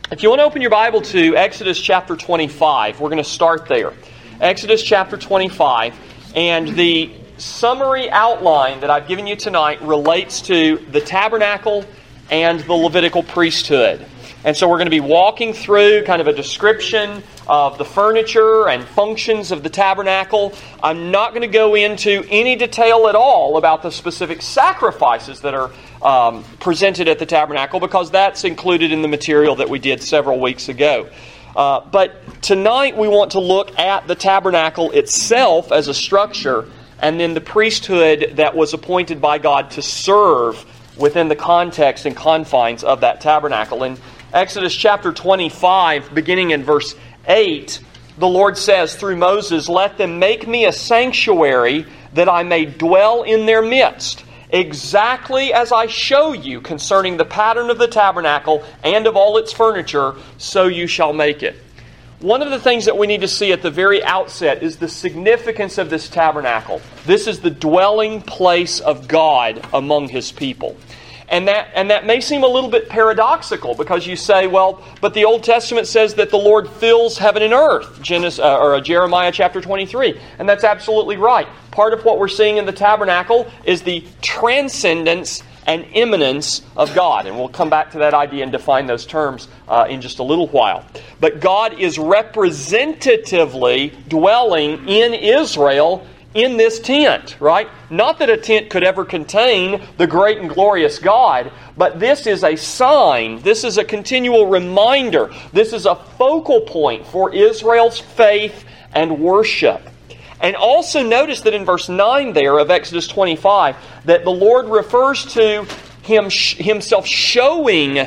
If you want to open your Bible to Exodus chapter 25, we're going to start there. Exodus chapter 25, and the summary outline that I've given you tonight relates to the tabernacle and the Levitical priesthood. And so we're going to be walking through kind of a description of the furniture and functions of the tabernacle. I'm not going to go into any detail at all about the specific sacrifices that are presented at the tabernacle, because that's included in the material that we did several weeks ago. But tonight we want to look at the tabernacle itself as a structure, and then the priesthood that was appointed by God to serve within the context and confines of that tabernacle. In Exodus chapter 25, beginning in verse 8, the Lord says through Moses, "Let them make me a sanctuary that I may dwell in their midst, exactly as I show you concerning the pattern of the tabernacle and of all its furniture, so you shall make it." One of the things that we need to see at the very outset is the significance of this tabernacle. This is the dwelling place of God among His people. And that may seem a little bit paradoxical, because you say, well, but the Old Testament says that the Lord fills heaven and earth, Jeremiah chapter 23. And that's absolutely right. Part of what we're seeing in the tabernacle is the transcendence and immanence of God. And we'll come back to that idea and define those terms in just a little while. But God is representatively dwelling in Israel in this tent, right? Not that a tent could ever contain the great and glorious God, but this is a sign. This is a continual reminder. This is a focal point for Israel's faith and worship. And also notice that in verse 9 there of Exodus 25, that the Lord refers to Himself showing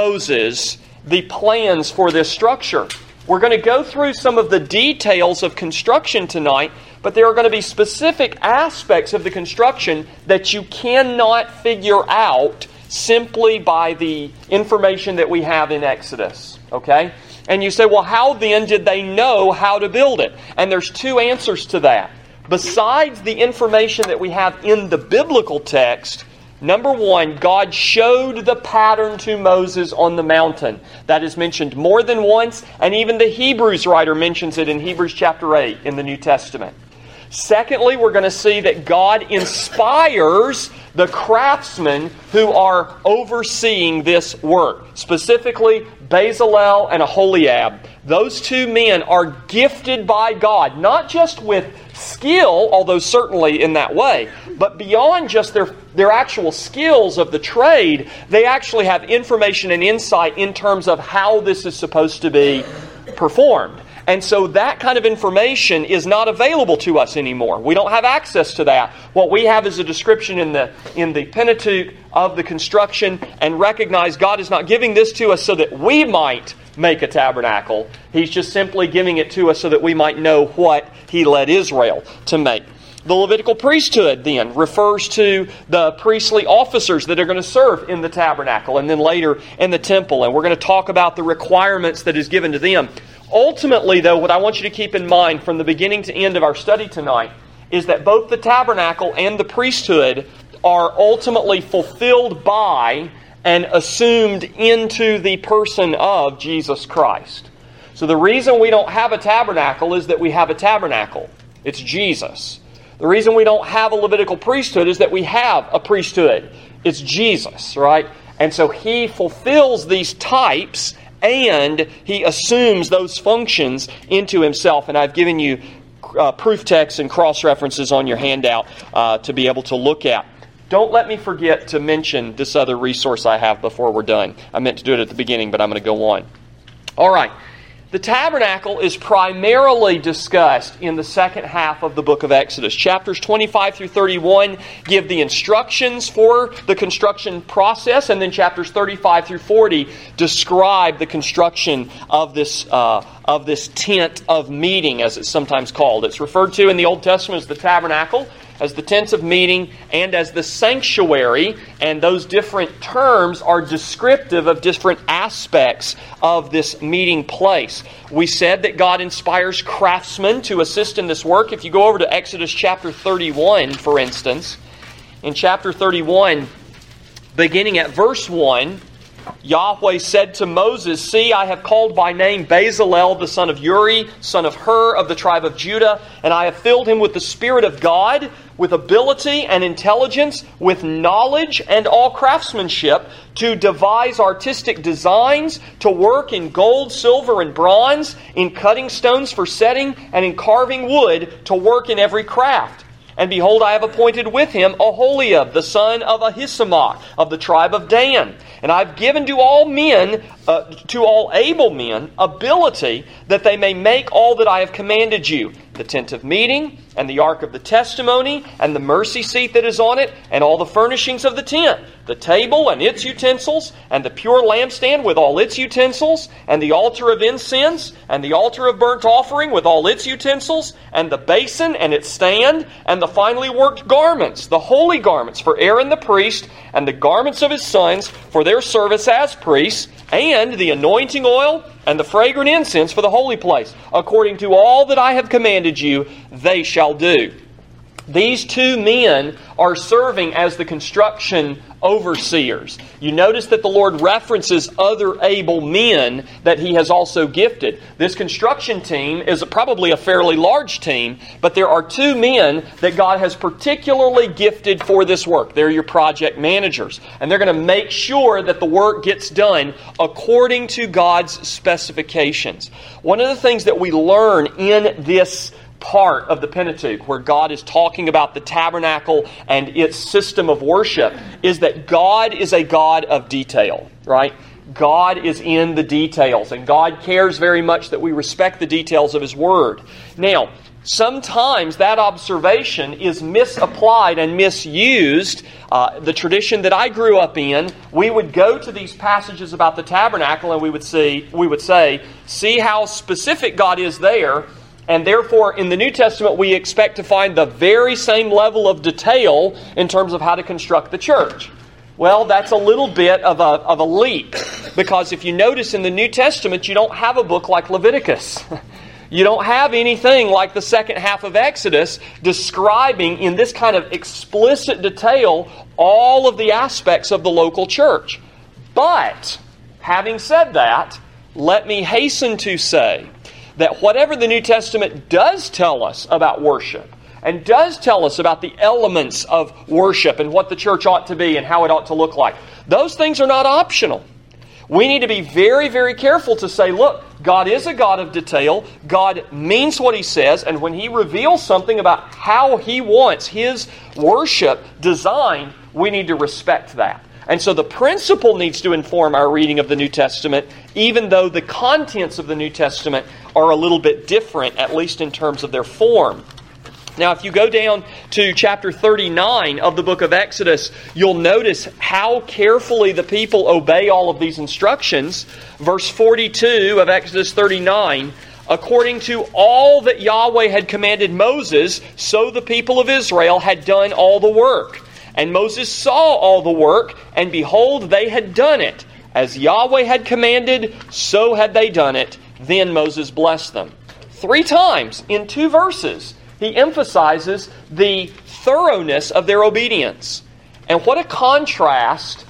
Moses the plans for this structure. We're going to go through some of the details of construction tonight, but there are going to be specific aspects of the construction that you cannot figure out simply by the information that we have in Exodus. Okay? And you say, well, how then did they know how to build it? And there's two answers to that. Besides the information that we have in the biblical text, number one, God showed the pattern to Moses on the mountain. That is mentioned more than once, and even the Hebrews writer mentions it in Hebrews chapter 8 in the New Testament. Secondly, we're going to see that God inspires the craftsmen who are overseeing this work. Specifically, Bezalel and Aholiab. Those two men are gifted by God, not just with skill, although certainly in that way, but beyond just their actual skills of the trade, they actually have information and insight in terms of how this is supposed to be performed. And so that kind of information is not available to us anymore. We don't have access to that. What we have is a description in the Pentateuch of the construction, and recognize God is not giving this to us so that we might make a tabernacle. He's just simply giving it to us so that we might know what He led Israel to make. The Levitical priesthood then refers to the priestly officers that are going to serve in the tabernacle and then later in the temple. And we're going to talk about the requirements that is given to them. Ultimately, though, what I want you to keep in mind from the beginning to end of our study tonight is that both the tabernacle and the priesthood are ultimately fulfilled by and assumed into the person of Jesus Christ. So the reason we don't have a tabernacle is that we have a tabernacle. It's Jesus. The reason we don't have a Levitical priesthood is that we have a priesthood. It's Jesus, right? And so He fulfills these types and He assumes those functions into Himself. And I've given you proof texts and cross-references on your handout to be able to look at. Don't let me forget to mention this other resource I have before we're done. I meant to do it at the beginning, but I'm going to go on. All right. The tabernacle is primarily discussed in the second half of the book of Exodus. Chapters 25 through 31 give the instructions for the construction process, and then chapters 35 through 40 describe the construction of this tent of meeting, as it's sometimes called. It's referred to in the Old Testament as the tabernacle, as the tents of meeting, and as the sanctuary. And those different terms are descriptive of different aspects of this meeting place. We said that God inspires craftsmen to assist in this work. If you go over to Exodus chapter 31, for instance, in chapter 31, beginning at verse 1, Yahweh said to Moses, "See, I have called by name Bezalel, the son of Uri, son of Hur, of the tribe of Judah, and I have filled him with the Spirit of God, with ability and intelligence, with knowledge and all craftsmanship, to devise artistic designs, to work in gold, silver, and bronze, in cutting stones for setting, and in carving wood, to work in every craft. And behold, I have appointed with him Oholiab, the son of Ahisamach, of the tribe of Dan. And I have given to all men, to all able men, ability that they may make all that I have commanded you: the tent of meeting, and the ark of the testimony, and the mercy seat that is on it, and all the furnishings of the tent, the table and its utensils, and the pure lampstand with all its utensils, and the altar of incense, and the altar of burnt offering with all its utensils, and the basin and its stand, and the finely worked garments, the holy garments for Aaron the priest, and the garments of his sons for their service as priests, and the anointing oil and the fragrant incense for the holy place. According to all that I have commanded you, they shall do." These two men are serving as the construction overseers. You notice that the Lord references other able men that He has also gifted. This construction team is probably a fairly large team, but there are two men that God has particularly gifted for this work. They're your project managers. And they're going to make sure that the work gets done according to God's specifications. One of the things that we learn in this part of the Pentateuch, where God is talking about the tabernacle and its system of worship, is that God is a God of detail, right? God is in the details, and God cares very much that we respect the details of His Word. Now, sometimes that observation is misapplied and misused. The tradition that I grew up in, we would go to these passages about the tabernacle and we would say, see how specific God is there, and therefore in the New Testament we expect to find the very same level of detail in terms of how to construct the church. Well, that's a little bit of a leap, because if you notice in the New Testament, you don't have a book like Leviticus. You don't have anything like the second half of Exodus describing in this kind of explicit detail all of the aspects of the local church. But, having said that, let me hasten to say that whatever the New Testament does tell us about worship, and does tell us about the elements of worship and what the church ought to be and how it ought to look like, those things are not optional. We need to be very, very careful to say, look, God is a God of detail. God means what He says, and when He reveals something about how He wants His worship designed, we need to respect that. And so the principle needs to inform our reading of the New Testament, even though the contents of the New Testament are a little bit different, at least in terms of their form. Now, if you go down to chapter 39 of the book of Exodus, you'll notice how carefully the people obey all of these instructions. Verse 42 of Exodus 39, according to all that Yahweh had commanded Moses, so the people of Israel had done all the work. And Moses saw all the work, and behold, they had done it. As Yahweh had commanded, so had they done it. Then Moses blessed them. 3 times in 2 verses, he emphasizes the thoroughness of their obedience. And what a contrast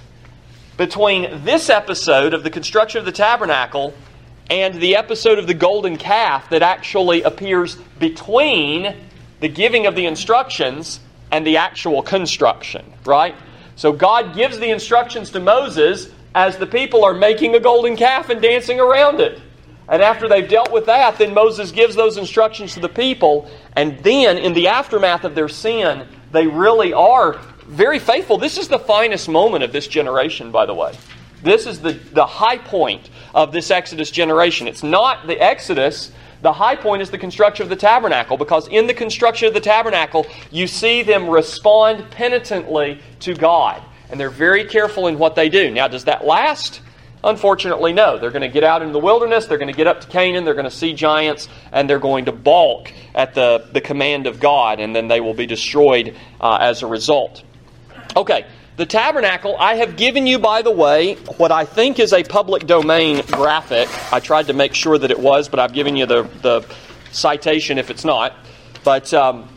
between this episode of the construction of the tabernacle and the episode of the golden calf that actually appears between the giving of the instructions and the actual construction, right? So God gives the instructions to Moses as the people are making a golden calf and dancing around it. And after they've dealt with that, then Moses gives those instructions to the people. And then, in the aftermath of their sin, they really are very faithful. This is the finest moment of this generation, by the way. This is the high point of this Exodus generation. It's not the Exodus. The high point is the construction of the tabernacle, because in the construction of the tabernacle, you see them respond penitently to God. And they're very careful in what they do. Now, does that last? Unfortunately, no. They're going to get out in the wilderness, they're going to get up to Canaan, they're going to see giants, and they're going to balk at the command of God, and then they will be destroyed as a result. Okay, the tabernacle, I have given you, by the way, what I think is a public domain graphic. I tried to make sure that it was, but I've given you the citation if it's not. But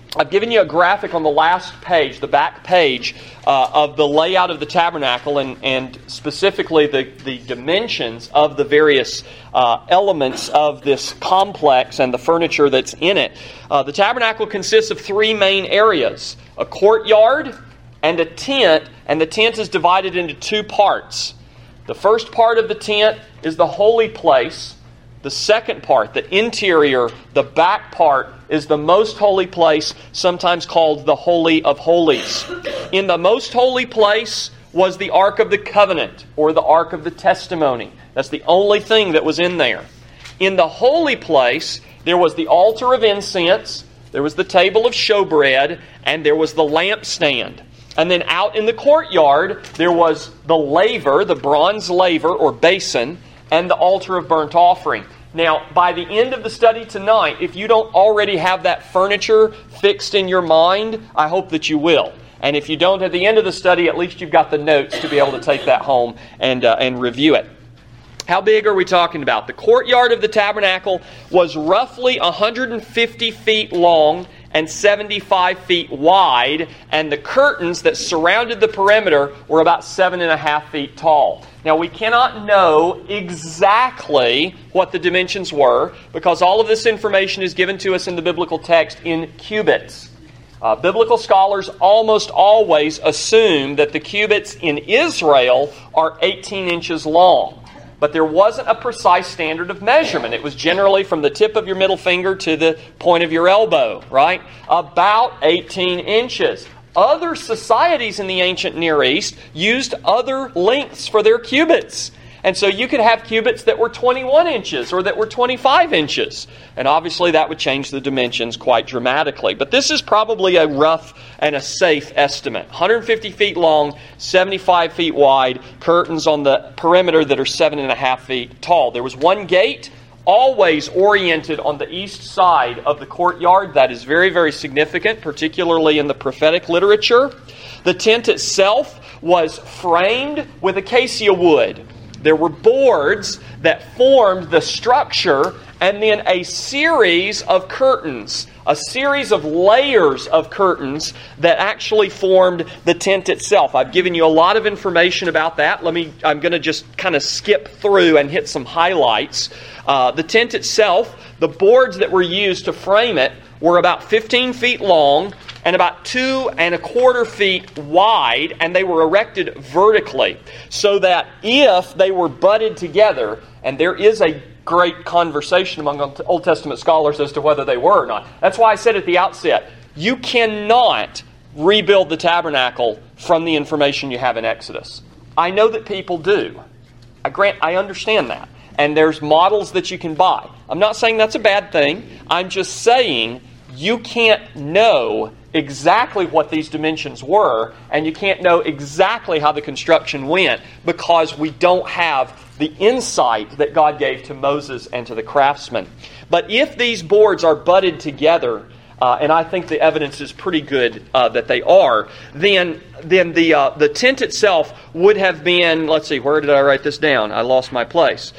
I've given you a graphic on the last page, the back page, of the layout of the tabernacle and specifically the dimensions of the various elements of this complex and the furniture that's in it. The tabernacle consists of three main areas: a courtyard and a tent, and the tent is divided into two parts. The first part of the tent is the holy place. The second part, the interior, the back part, is the most holy place, sometimes called the Holy of Holies. In the most holy place was the Ark of the Covenant, or the Ark of the Testimony. That's the only thing that was in there. In the holy place, there was the altar of incense, there was the table of showbread, and there was the lampstand. And then out in the courtyard, there was the laver, the bronze laver or basin, and the altar of burnt offering. Now, by the end of the study tonight, if you don't already have that furniture fixed in your mind, I hope that you will. And if you don't at the end of the study, at least you've got the notes to be able to take that home and review it. How big are we talking about? The courtyard of the tabernacle was roughly 150 feet long and 75 feet wide, and the curtains that surrounded the perimeter were about 7.5 feet tall. Now, we cannot know exactly what the dimensions were because all of this information is given to us in the biblical text in cubits. Biblical scholars almost always assume that the cubits in Israel are 18 inches long. But there wasn't a precise standard of measurement. It was generally from the tip of your middle finger to the point of your elbow, right? About 18 inches. Other societies in the ancient Near East used other lengths for their cubits. And so you could have cubits that were 21 inches or that were 25 inches. And obviously that would change the dimensions quite dramatically. But this is probably a rough and a safe estimate. 150 feet long, 75 feet wide, curtains on the perimeter that are 7.5 feet tall. There was one gate, always oriented on the east side of the courtyard. That is very, very significant, particularly in the prophetic literature. The tent itself was framed with acacia wood. There were boards that formed the structure and then a series of curtains, a series of layers of curtains that actually formed the tent itself. I've given you a lot of information about that. I'm going to just kind of skip through and hit some highlights. The tent itself, the boards that were used to frame it were about 15 feet long and about 2.25 feet wide, and they were erected vertically so that if they were butted together, and there is a great conversation among Old Testament scholars as to whether they were or not. That's why I said at the outset, you cannot rebuild the tabernacle from the information you have in Exodus. I know that people do. I understand that. And there's models that you can buy. I'm not saying that's a bad thing. I'm just saying you can't know exactly what these dimensions were, and you can't know exactly how the construction went because we don't have the insight that God gave to Moses and to the craftsmen. But if these boards are butted together, and I think the evidence is pretty good that they are, then the tent itself would have been, let's see, where did I write this down? I lost my place.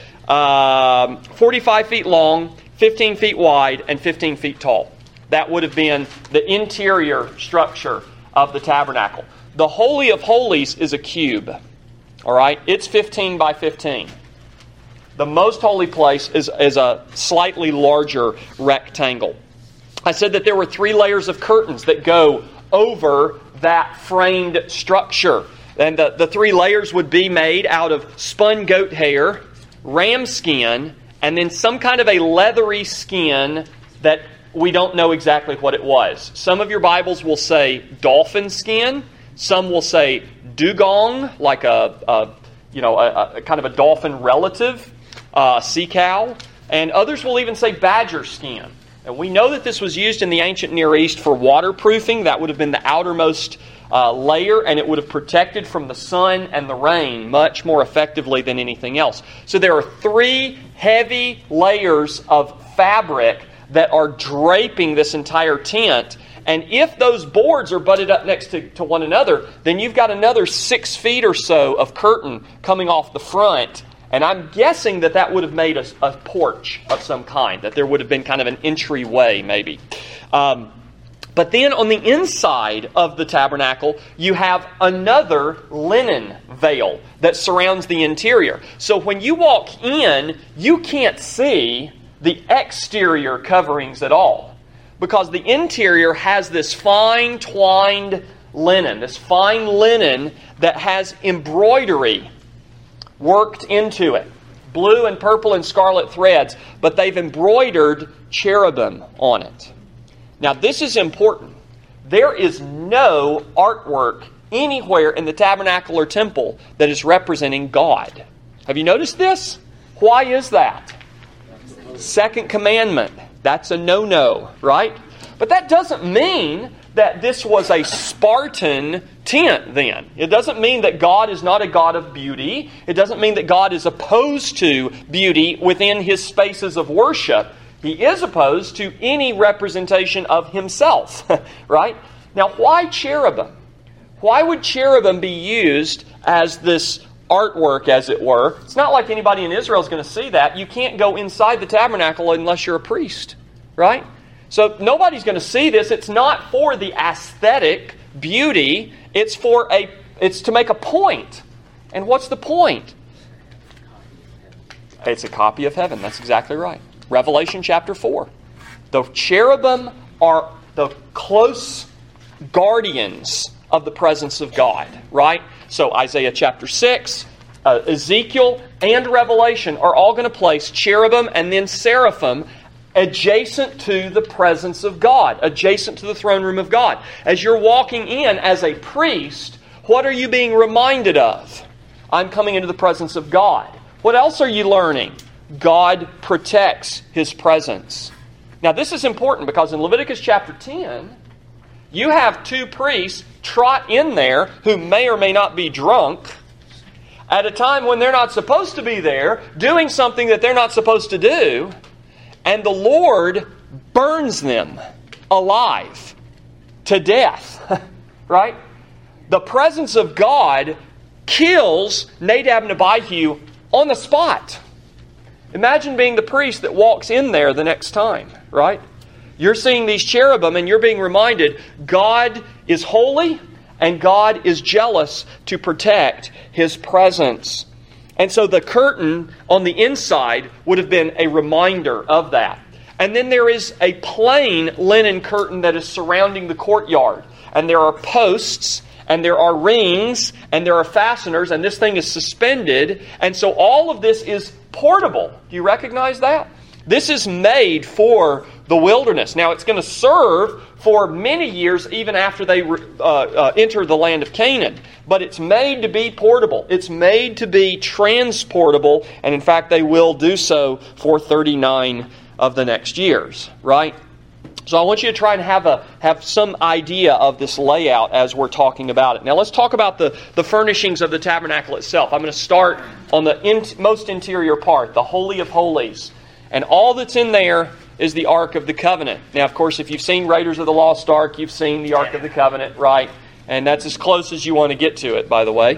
45 feet long, 15 feet wide, and 15 feet tall. That would have been the interior structure of the tabernacle. The Holy of Holies is a cube. All right? It's 15 by 15. The most holy place is a slightly larger rectangle. I said that there were 3 layers of curtains that go over that framed structure. And the 3 layers would be made out of spun goat hair, ram skin, and then some kind of a leathery skin that we don't know exactly what it was. Some of your Bibles will say dolphin skin. Some will say dugong, like a kind of a dolphin relative, sea cow. And others will even say badger skin. And we know that this was used in the ancient Near East for waterproofing. That would have been the outermost layer, and it would have protected from the sun and the rain much more effectively than anything else. So there are 3 heavy layers of fabric that are draping this entire tent. And if those boards are butted up next to one another, then you've got another 6 feet or so of curtain coming off the front. And I'm guessing that would have made a porch of some kind, that there would have been kind of an entryway maybe. But But then on the inside of the tabernacle, you have another linen veil that surrounds the interior. So when you walk in, you can't see the exterior coverings at all, because the interior has this fine twined linen, this fine linen that has embroidery worked into it. Blue and purple and scarlet threads, but they've embroidered cherubim on it. Now this is important. There is no artwork anywhere in the tabernacle or temple that is representing God. Have you noticed this? Why is that? Second commandment. That's a no-no, right? But that doesn't mean that this was a Spartan tent then. It doesn't mean that God is not a God of beauty. It doesn't mean that God is opposed to beauty within His spaces of worship. He is opposed to any representation of Himself, right? Now, why cherubim? Why would cherubim be used as this artwork, as it were? It's not like anybody in Israel is going to see that. You can't go inside the tabernacle unless you're a priest, right? So nobody's going to see this. It's not for the aesthetic beauty. It's to make a point. And what's the point? It's a copy of heaven. That's exactly right. Revelation chapter 4. The cherubim are the close guardians of the presence of God, right? So Isaiah chapter 6, Ezekiel, and Revelation are all going to place cherubim and then seraphim adjacent to the presence of God, adjacent to the throne room of God. As you're walking in as a priest, what are you being reminded of? I'm coming into the presence of God. What else are you learning? God protects His presence. Now this is important because in Leviticus chapter 10, you have two priests trot in there who may or may not be drunk at a time when they're not supposed to be there, doing something that they're not supposed to do, and the Lord burns them alive to death, right? The presence of God kills Nadab and Abihu on the spot. Imagine being the priest that walks in there the next time, right? You're seeing these cherubim and you're being reminded God is holy and God is jealous to protect His presence. And so the curtain on the inside would have been a reminder of that. And then there is a plain linen curtain that is surrounding the courtyard. And there are posts, and there are rings, and there are fasteners, and this thing is suspended. And so all of this is portable. Do you recognize that? This is made for the wilderness. Now, it's going to serve for many years even after they enter the land of Canaan. But it's made to be portable. It's made to be transportable. And in fact, they will do so for 39 of the next years, right? So I want you to try and have some idea of this layout as we're talking about it. Now let's talk about the furnishings of the tabernacle itself. I'm going to start on the most interior part, the Holy of Holies. And all that's in there is the Ark of the Covenant. Now, of course, if you've seen Raiders of the Lost Ark, you've seen the Ark of the Covenant, right? And that's as close as you want to get to it, by the way.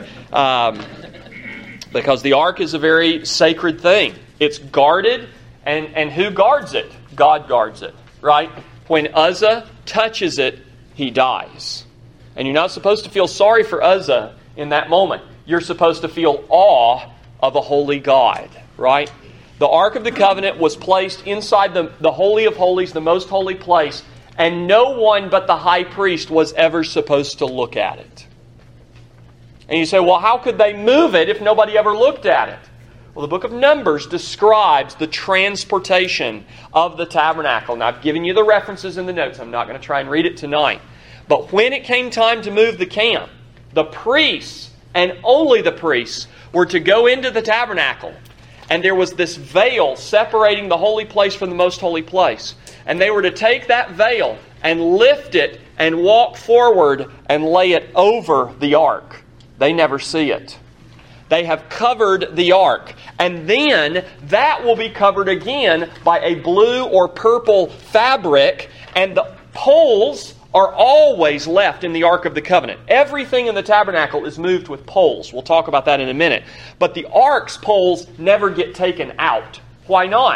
Because the Ark is a very sacred thing. It's guarded, and who guards it? God guards it, right? When Uzzah touches it, he dies. And you're not supposed to feel sorry for Uzzah in that moment. You're supposed to feel awe of a holy God, right? The Ark of the Covenant was placed inside the Holy of Holies, the most holy place, and no one but the high priest was ever supposed to look at it. And you say, well, how could they move it if nobody ever looked at it? Well, the book of Numbers describes the transportation of the tabernacle. Now, I've given you the references in the notes. I'm not going to try and read it tonight. But when it came time to move the camp, the priests, and only the priests, were to go into the tabernacle. And there was this veil separating the holy place from the most holy place. And they were to take that veil and lift it and walk forward and lay it over the ark. They never see it. They have covered the ark. And then that will be covered again by a blue or purple fabric. And the poles are always left in the Ark of the Covenant. Everything in the tabernacle is moved with poles. We'll talk about that in a minute. But the ark's poles never get taken out. Why not?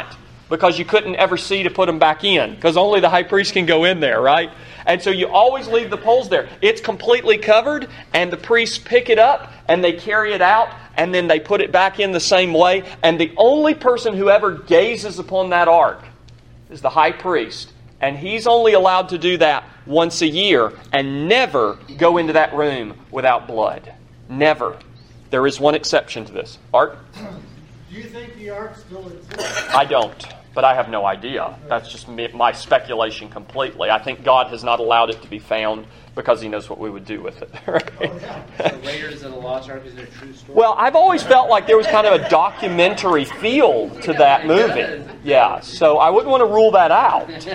because you couldn't ever see to put them back in, because only the high priest can go in there, right? And so you always leave the poles there. It's completely covered, and the priests pick it up, and they carry it out, and then they put it back in the same way. And the only person who ever gazes upon that ark is the high priest. And he's only allowed to do that once a year and never go into that room without blood. Never. There is one exception to this. Art? Do you think the ark still exists? I don't, but I have no idea. That's just my speculation completely. I think God has not allowed it to be found because He knows what we would do with it. Right? So Raiders of the Lost Ark is a true story? Well, I've always felt like there was kind of a documentary feel to that movie. Yeah, so I wouldn't want to rule that out. I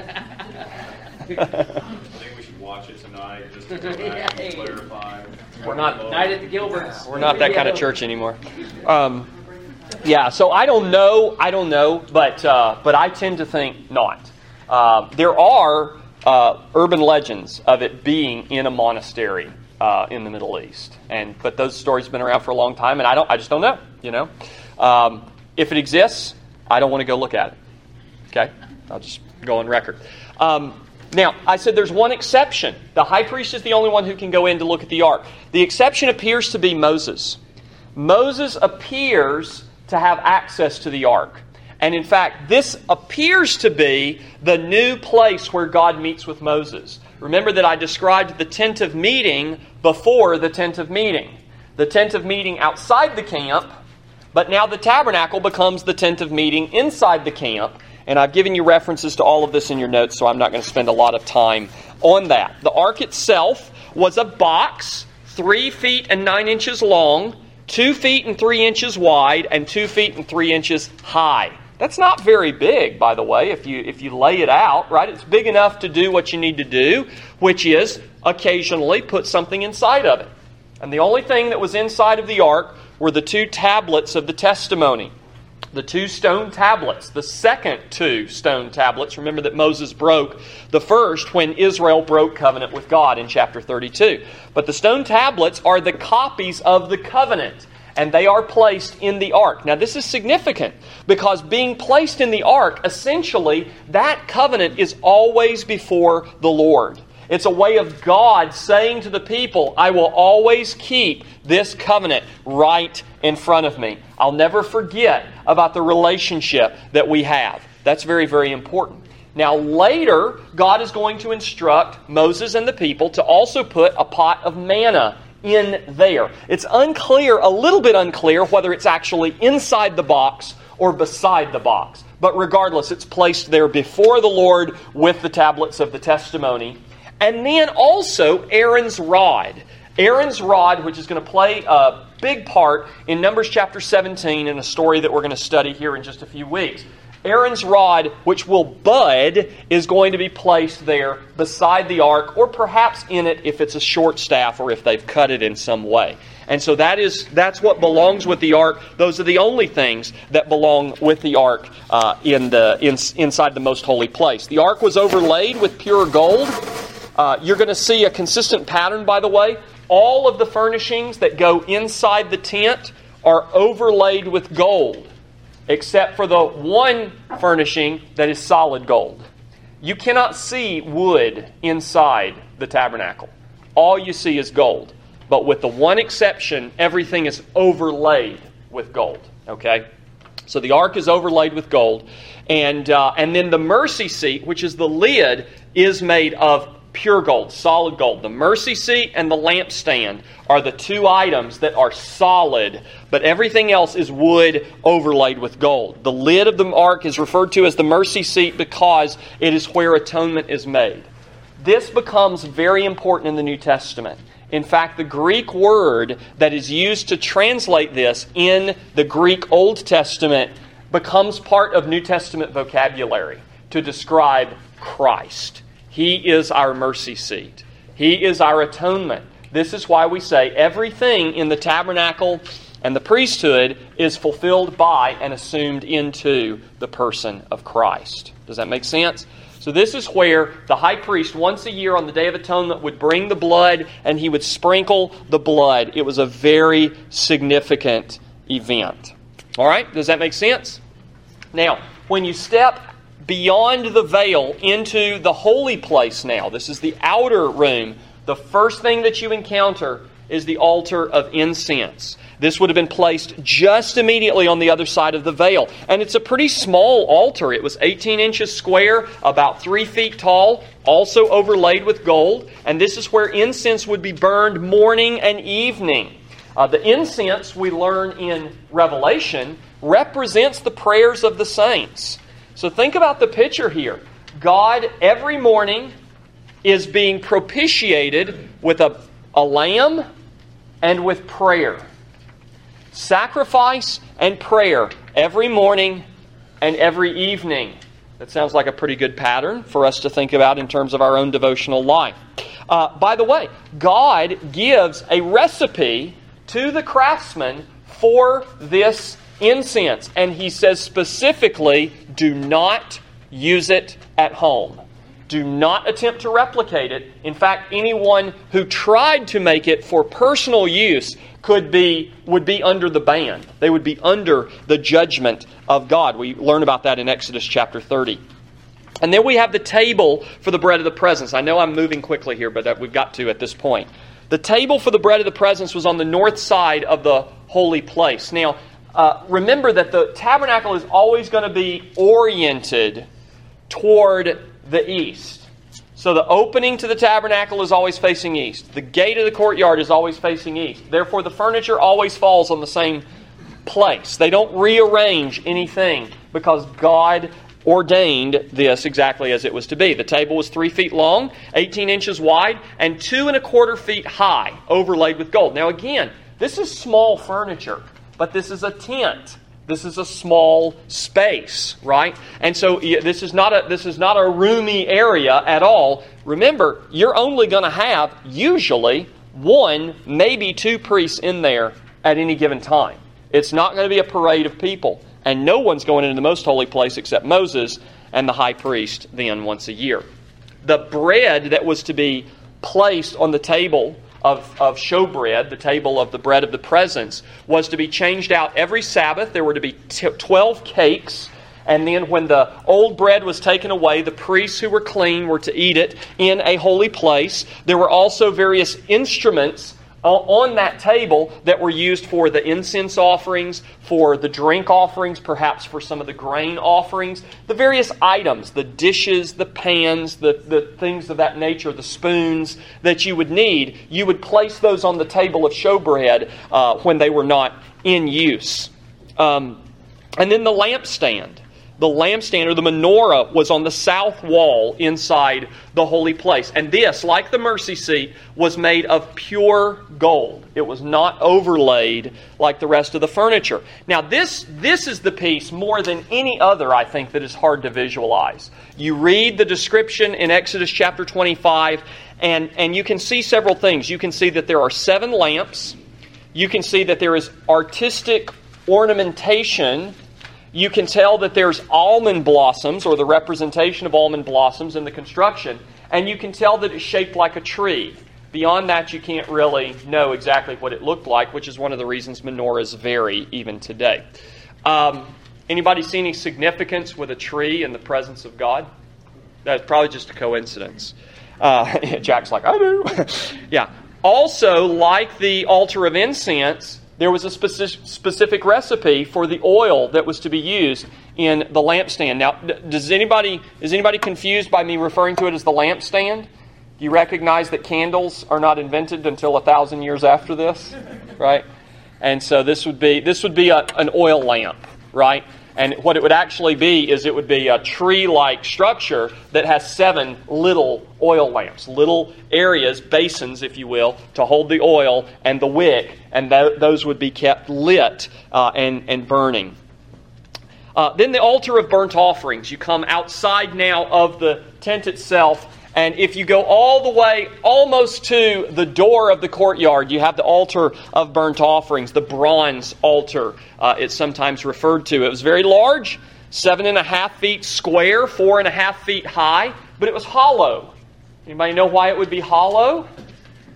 think we should watch it tonight just to go back and clarify. We're not Night at the Gilberts. We're not that kind of church anymore. Yeah, so I don't know, but I tend to think not. There are urban legends of it being in a monastery in the Middle East, but those stories have been around for a long time, and I just don't know. You know, if it exists, I don't want to go look at it. Okay, I'll just go on record. Now, I said there's one exception. The high priest is the only one who can go in to look at the ark. The exception appears to be Moses. Moses appears to have access to the ark. And in fact, this appears to be the new place where God meets with Moses. Remember that I described the tent of meeting before the tent of meeting. The tent of meeting outside the camp, but now the tabernacle becomes the tent of meeting inside the camp. And I've given you references to all of this in your notes, so I'm not going to spend a lot of time on that. The ark itself was a box 3 feet and 9 inches long, 2 feet and 3 inches wide, and 2 feet and 3 inches high. That's not very big, by the way, if you lay it out, right? It's big enough to do what you need to do, which is occasionally put something inside of it. And the only thing that was inside of the ark were the 2 tablets of the testimony. The 2 stone tablets, the second 2 stone tablets. Remember that Moses broke the first when Israel broke covenant with God in chapter 32. But the stone tablets are the copies of the covenant, and they are placed in the ark. Now this is significant because being placed in the ark, essentially, that covenant is always before the Lord. It's a way of God saying to the people, I will always keep this covenant right in front of me. I'll never forget about the relationship that we have. That's very, very important. Now later, God is going to instruct Moses and the people to also put a pot of manna in there. It's unclear, a little bit unclear, whether it's actually inside the box or beside the box. But regardless, it's placed there before the Lord with the tablets of the testimony. And then also Aaron's rod. Aaron's rod, which is going to play a big part in Numbers chapter 17 in a story that we're going to study here in just a few weeks. Aaron's rod, which will bud, is going to be placed there beside the ark, or perhaps in it if it's a short staff or if they've cut it in some way. And so that's what belongs with the ark. Those are the only things that belong with the ark inside the most holy place. The ark was overlaid with pure gold. You're going to see a consistent pattern, by the way. All of the furnishings that go inside the tent are overlaid with gold, except for the one furnishing that is solid gold. You cannot see wood inside the tabernacle. All you see is gold. But with the one exception, everything is overlaid with gold. Okay? So the ark is overlaid with gold. And then the mercy seat, which is the lid, is made of pure gold, solid gold. The mercy seat and the lampstand are the 2 items that are solid, but everything else is wood overlaid with gold. The lid of the ark is referred to as the mercy seat because it is where atonement is made. This becomes very important in the New Testament. In fact, the Greek word that is used to translate this in the Greek Old Testament becomes part of New Testament vocabulary to describe Christ. He is our mercy seat. He is our atonement. This is why we say everything in the tabernacle and the priesthood is fulfilled by and assumed into the person of Christ. Does that make sense? So this is where the high priest once a year on the Day of Atonement would bring the blood and he would sprinkle the blood. It was a very significant event. All right? Does that make sense? Now, when you step beyond the veil into the holy place now, this is the outer room, the first thing that you encounter is the altar of incense. This would have been placed just immediately on the other side of the veil. And it's a pretty small altar. It was 18 inches square, about 3 feet tall, also overlaid with gold. And this is where incense would be burned morning and evening. The incense, we learn in Revelation, represents the prayers of the saints. So think about the picture here. God, every morning, is being propitiated with a lamb and with prayer. Sacrifice and prayer every morning and every evening. That sounds like a pretty good pattern for us to think about in terms of our own devotional life. By the way, God gives a recipe to the craftsman for this incense. And He says specifically, do not use it at home. Do not attempt to replicate it. In fact, anyone who tried to make it for personal use would be under the ban. They would be under the judgment of God. We learn about that in Exodus chapter 30. And then we have the table for the bread of the presence. I know I'm moving quickly here, but we've got to at this point. The table for the bread of the presence was on the north side of the holy place. Now, remember that the tabernacle is always going to be oriented toward the east. So the opening to the tabernacle is always facing east. The gate of the courtyard is always facing east. Therefore, the furniture always falls on the same place. They don't rearrange anything because God ordained this exactly as it was to be. The table was 3 feet long, 18 inches wide, and 2 1/4 feet high, overlaid with gold. Now again, this is small furniture, but this is a tent. This is a small space, right? And so this is not a roomy area at all. Remember, you're only going to have usually 1, maybe 2 priests in there at any given time. It's not going to be a parade of people. And no one's going into the most holy place except Moses and the high priest then once a year. The bread that was to be placed on the table of showbread, the table of the bread of the presence, was to be changed out every Sabbath. There were to be 12 cakes. And then when the old bread was taken away, the priests who were clean were to eat it in a holy place. There were also various instruments on that table that were used for the incense offerings, for the drink offerings, perhaps for some of the grain offerings, the various items, the dishes, the pans, the things of that nature, the spoons that you would need, you would place those on the table of showbread when they were not in use. And then the lampstand. The lampstand, or the menorah, was on the south wall inside the holy place. And this, like the mercy seat, was made of pure gold. It was not overlaid like the rest of the furniture. Now, this is the piece more than any other, I think, that is hard to visualize. You read the description in Exodus chapter 25, and you can see several things. You can see that there are 7 lamps. You can see that there is artistic ornamentation. You can tell that there's almond blossoms, or the representation of almond blossoms in the construction, and you can tell that it's shaped like a tree. Beyond that, you can't really know exactly what it looked like, which is one of the reasons menorahs vary even today. Anybody see any significance with a tree in the presence of God? That's probably just a coincidence. Jack's like, I do. Yeah. Also, like the altar of incense, there was a specific recipe for the oil that was to be used in the lampstand. Now, is anybody confused by me referring to it as the lampstand? Do you recognize that candles are not invented until 1,000 years after this, right? And so this would be an oil lamp, right? And what it would actually be is it would be a tree-like structure that has 7 little oil lamps, little areas, basins, if you will, to hold the oil and the wick, and those would be kept lit and burning. Then the altar of burnt offerings. You come outside now of the tent itself, and if you go all the way almost to the door of the courtyard, you have the altar of burnt offerings, the bronze altar, it's sometimes referred to. It was very large, 7.5 feet square, 4.5 feet high, but it was hollow. Anybody know why it would be hollow?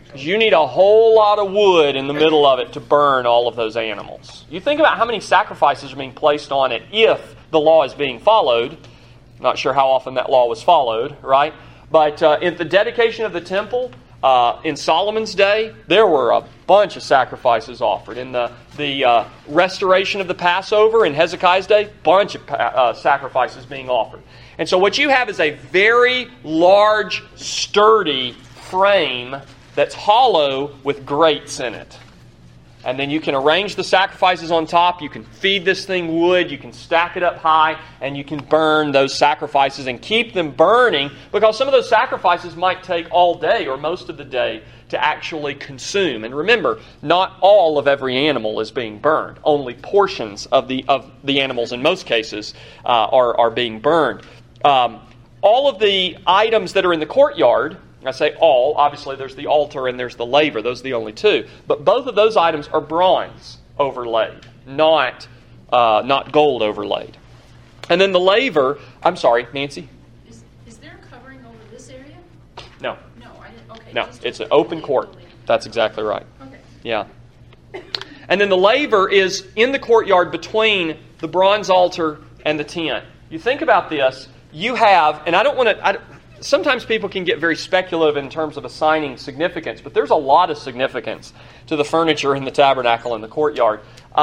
Because you need a whole lot of wood in the middle of it to burn all of those animals. You think about how many sacrifices are being placed on it if the law is being followed. Not sure how often that law was followed, right? But in the dedication of the temple, in Solomon's day, there were a bunch of sacrifices offered. In the restoration of the Passover in Hezekiah's day, bunch of sacrifices being offered. And so what you have is a very large, sturdy frame that's hollow with grates in it. And then you can arrange the sacrifices on top. You can feed this thing wood. You can stack it up high. And you can burn those sacrifices and keep them burning, because some of those sacrifices might take all day or most of the day to actually consume. And remember, not all of every animal is being burned. Only portions of the animals, in most cases, are being burned. All of the items that are in the courtyard, I say all, obviously there's the altar and there's the laver. Those are the only two. But both of those items are bronze overlaid, not gold overlaid. And then the laver, I'm sorry, Nancy? Is there a covering over this area? No. No, I didn't. Okay. No, it's an open court. That's exactly right. Okay. Yeah. And then the laver is in the courtyard between the bronze altar and the tent. You think about this, you have, and I don't want to... Sometimes people can get very speculative in terms of assigning significance, but there's a lot of significance to the furniture in the tabernacle and the courtyard.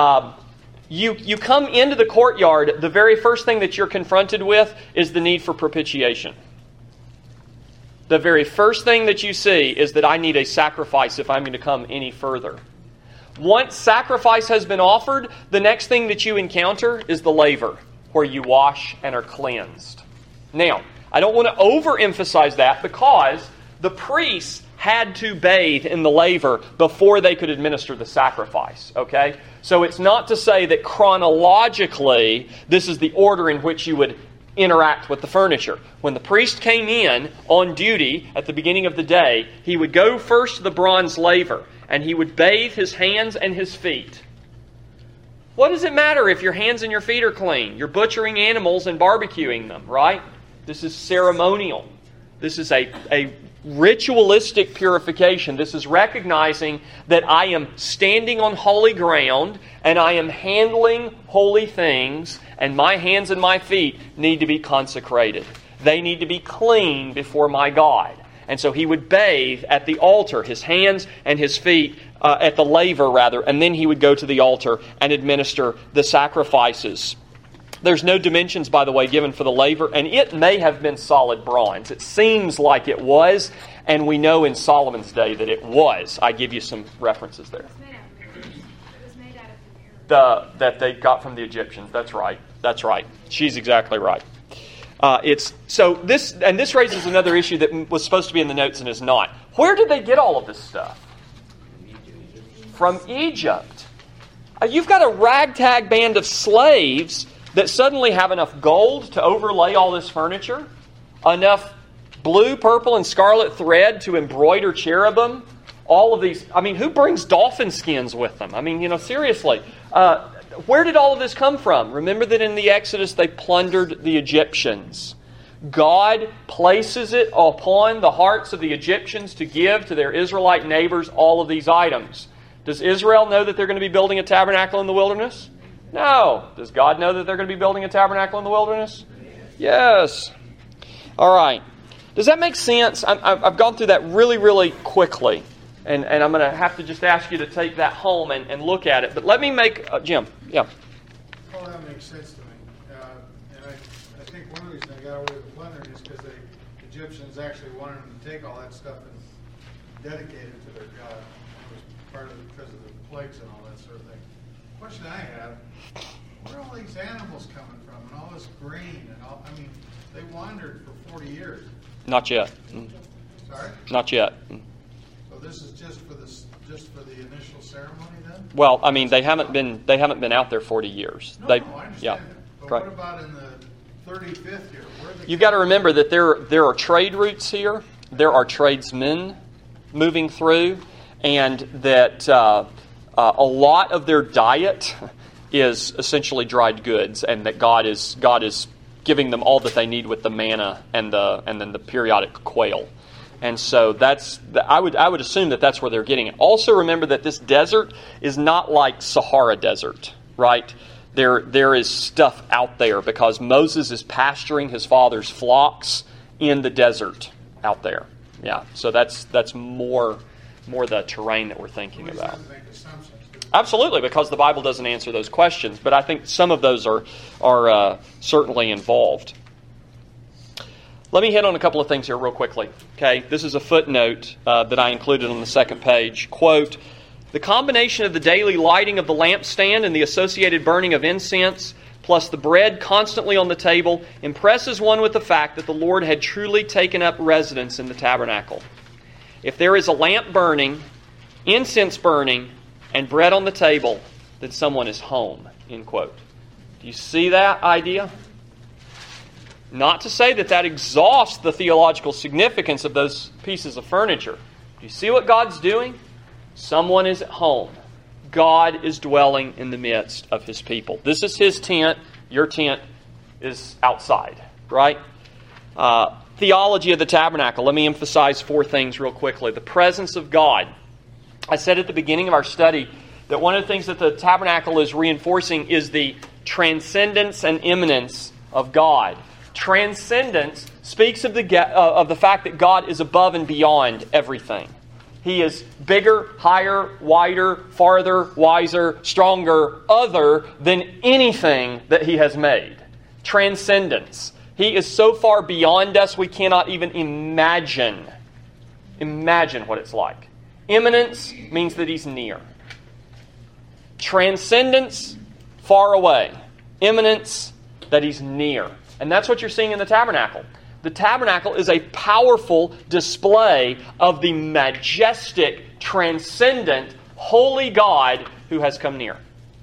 You come into the courtyard, the very first thing that you're confronted with is the need for propitiation. The very first thing that you see is that I need a sacrifice if I'm going to come any further. Once sacrifice has been offered, the next thing that you encounter is the laver, where you wash and are cleansed. Now, I don't want to overemphasize that, because the priests had to bathe in the laver before they could administer the sacrifice. Okay? So it's not to say that chronologically this is the order in which you would interact with the furniture. When the priest came in on duty at the beginning of the day, he would go first to the bronze laver and he would bathe his hands and his feet. What does it matter if your hands and your feet are clean? You're butchering animals and barbecuing them, right? This is ceremonial. This is a ritualistic purification. This is recognizing that I am standing on holy ground and I am handling holy things, and my hands and my feet need to be consecrated. They need to be clean before my God. And so he would bathe at the altar, his hands and his feet, at the laver rather, and then he would go to the altar and administer the sacrifices. There's no dimensions, by the way, given for the laver, and it may have been solid bronze. It seems like it was, and we know in Solomon's day that it was. I give you some references there. It was made out of the mirror. That they got from the Egyptians. That's right. That's right. She's exactly right. This raises another issue that was supposed to be in the notes and is not. Where did they get all of this stuff? From Egypt. You've got a ragtag band of slaves that suddenly have enough gold to overlay all this furniture, enough blue, purple, and scarlet thread to embroider cherubim, all of these. I mean, who brings dolphin skins with them? I mean, seriously. Where did all of this come from? Remember that in the Exodus they plundered the Egyptians. God places it upon the hearts of the Egyptians to give to their Israelite neighbors all of these items. Does Israel know that they're going to be building a tabernacle in the wilderness? No. Does God know that they're going to be building a tabernacle in the wilderness? Yes. All right. Does that make sense? I've gone through that really, really quickly. And I'm going to have to just ask you to take that home and look at it. But let me make... Jim, yeah. Well, that makes sense to me. And I think one of the reasons they got away with plundering is because the Egyptians actually wanted them to take all that stuff and dedicate it to their God. It was because of the plagues and all that sort of thing. The question I have, where are all these animals coming from and all this grain and all? I mean, they wandered for 40 years. Not yet. Sorry? Not yet. So this is just for the initial ceremony then? Well, I mean, they haven't been out there 40 years. No, I understand yeah, that. But right. what about in the 35th year? You've got to remember that there are trade routes here. There are tradesmen moving through, and that a lot of their diet is essentially dried goods, and that God is giving them all that they need with the manna and then the periodic quail. And so I would assume that that's where they're getting it. Also remember that this desert is not like Sahara Desert, right? There is stuff out there because Moses is pasturing his father's flocks in the desert out there. Yeah, so that's more the terrain that we're thinking about. Absolutely, because the Bible doesn't answer those questions, but I think some of those are certainly involved. Let me hit on a couple of things here real quickly. Okay, this is a footnote that I included on the second page. Quote, "The combination of the daily lighting of the lampstand and the associated burning of incense, plus the bread constantly on the table, impresses one with the fact that the Lord had truly taken up residence in the tabernacle. If there is a lamp burning, incense burning, and bread on the table, then someone is home." End quote. Do you see that idea? Not to say that exhausts the theological significance of those pieces of furniture. Do you see what God's doing? Someone is at home. God is dwelling in the midst of His people. This is His tent. Your tent is outside, right? Theology of the tabernacle. Let me emphasize 4 things real quickly. The presence of God. I said at the beginning of our study that one of the things that the tabernacle is reinforcing is the transcendence and immanence of God. Transcendence speaks of the fact that God is above and beyond everything. He is bigger, higher, wider, farther, wiser, stronger, other than anything that He has made. Transcendence. He is so far beyond us we cannot even imagine what it's like. Immanence means that He's near. Transcendence, far away. Immanence, that He's near. And that's what you're seeing in the tabernacle. The tabernacle is a powerful display of the majestic, transcendent, holy God who has come near.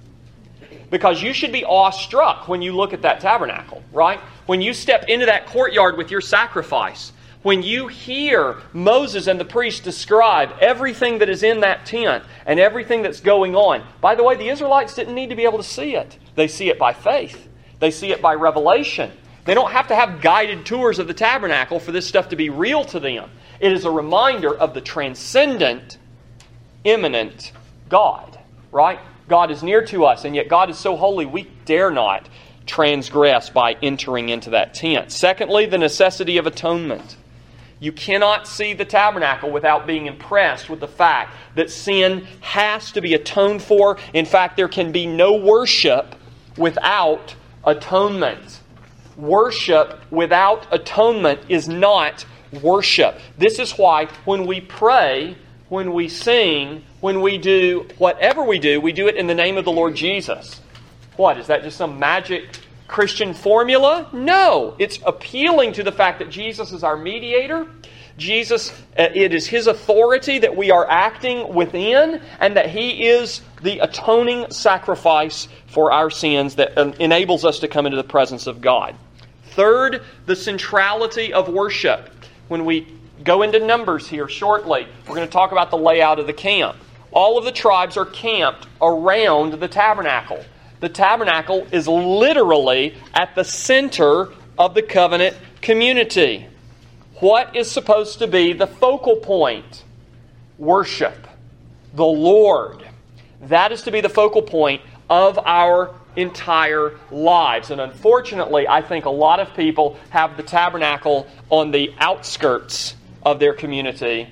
Because you should be awestruck when you look at that tabernacle, right? When you step into that courtyard with your sacrifice, when you hear Moses and the priests describe everything that is in that tent and everything that's going on. By the way, the Israelites didn't need to be able to see it. They see it by faith. They see it by revelation. They don't have to have guided tours of the tabernacle for this stuff to be real to them. It is a reminder of the transcendent, immanent God, right? God is near to us, and yet God is so holy we dare not transgress by entering into that tent. Secondly, the necessity of atonement. You cannot see the tabernacle without being impressed with the fact that sin has to be atoned for. In fact, there can be no worship without atonement. Worship without atonement is not worship. This is why when we pray, when we sing, when we do whatever we do it in the name of the Lord Jesus. What, is that just some magic Christian formula? No. It's appealing to the fact that Jesus is our mediator. Jesus, it is His authority that we are acting within, and that He is the atoning sacrifice for our sins that enables us to come into the presence of God. Third, the centrality of worship. When we go into Numbers here shortly, we're going to talk about the layout of the camp. All of the tribes are camped around the tabernacle. The tabernacle is literally at the center of the covenant community. What is supposed to be the focal point? Worship. The Lord. That is to be the focal point of our entire lives. And unfortunately, I think a lot of people have the tabernacle on the outskirts of their community.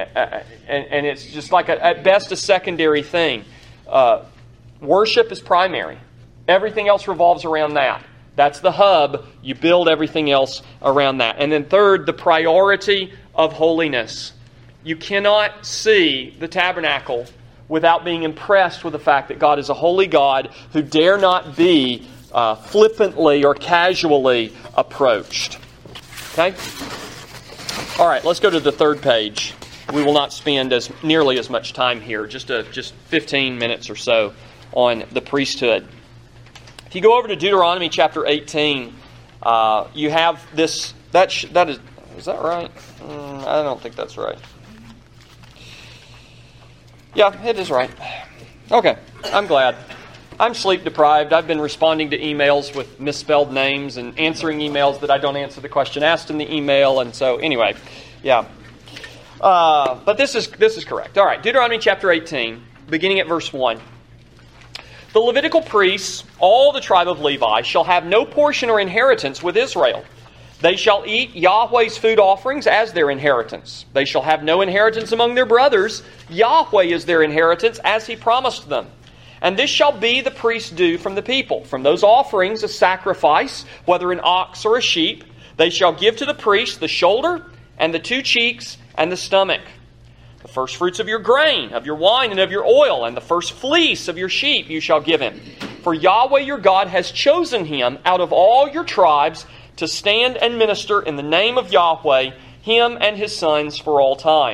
And it's just like, at best, a secondary thing. Worship is primary. Everything else revolves around that. That's the hub. You build everything else around that. And then third, the priority of holiness. You cannot see the tabernacle without being impressed with the fact that God is a holy God who dare not be flippantly or casually approached. Okay? All right, let's go to the third page. We will not spend nearly as much time here, just 15 minutes or so on the priesthood. If you go over to Deuteronomy chapter 18, you have this. Is that right? I don't think that's right. Yeah, it is right. Okay, I'm glad. I'm sleep deprived. I've been responding to emails with misspelled names and answering emails that I don't answer the question asked in the email. And so, anyway, yeah. But this is correct. All right, Deuteronomy chapter 18, beginning at verse 1. The Levitical priests, all the tribe of Levi, shall have no portion or inheritance with Israel. They shall eat Yahweh's food offerings as their inheritance. They shall have no inheritance among their brothers. Yahweh is their inheritance, as He promised them. And this shall be the priest's due from the people. From those offerings, a sacrifice, whether an ox or a sheep, they shall give to the priest the shoulder and the 2 cheeks and the stomach. The first fruits of your grain, of your wine, and of your oil, and the first fleece of your sheep you shall give him. For Yahweh your God has chosen him out of all your tribes to stand and minister in the name of Yahweh, him and his sons for all time.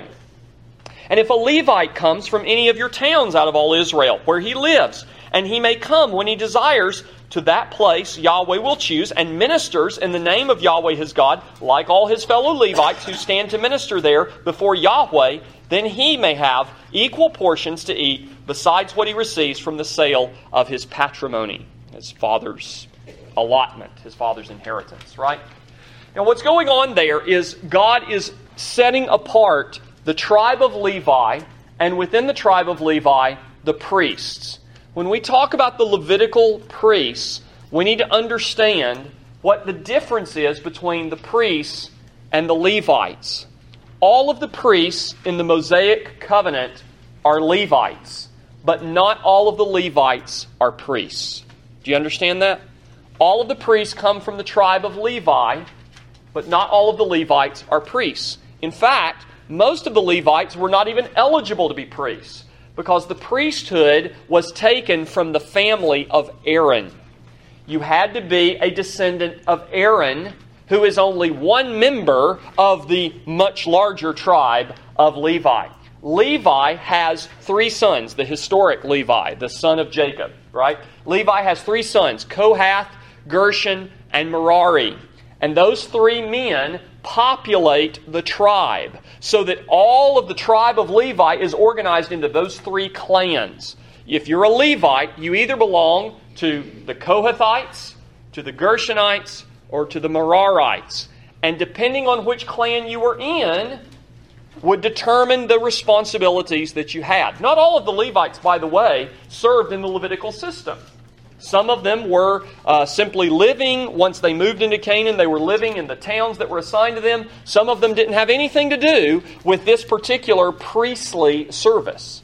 And if a Levite comes from any of your towns out of all Israel, where he lives, and he may come when he desires to that place Yahweh will choose, and ministers in the name of Yahweh his God, like all his fellow Levites who stand to minister there before Yahweh, then he may have equal portions to eat, besides what he receives from the sale of his patrimony, his father's allotment, his father's inheritance, right? Now what's going on there is God is setting apart the tribe of Levi, and within the tribe of Levi, the priests. When we talk about the Levitical priests, we need to understand what the difference is between the priests and the Levites. All of the priests in the Mosaic covenant are Levites, but not all of the Levites are priests. Do you understand that? All of the priests come from the tribe of Levi, but not all of the Levites are priests. In fact, most of the Levites were not even eligible to be priests, because the priesthood was taken from the family of Aaron. You had to be a descendant of Aaron, who is only one member of the much larger tribe of Levi. Levi has 3 sons, the historic Levi, the son of Jacob, right? Levi has 3 sons, Kohath, Gershon, and Merari. And those 3 men populate the tribe, so that all of the tribe of Levi is organized into those 3 clans. If you're a Levite, you either belong to the Kohathites, to the Gershonites, or to the Merarites. And depending on which clan you were in, would determine the responsibilities that you had. Not all of the Levites, by the way, served in the Levitical system. Some of them were simply living, once they moved into Canaan, they were living in the towns that were assigned to them. Some of them didn't have anything to do with this particular priestly service.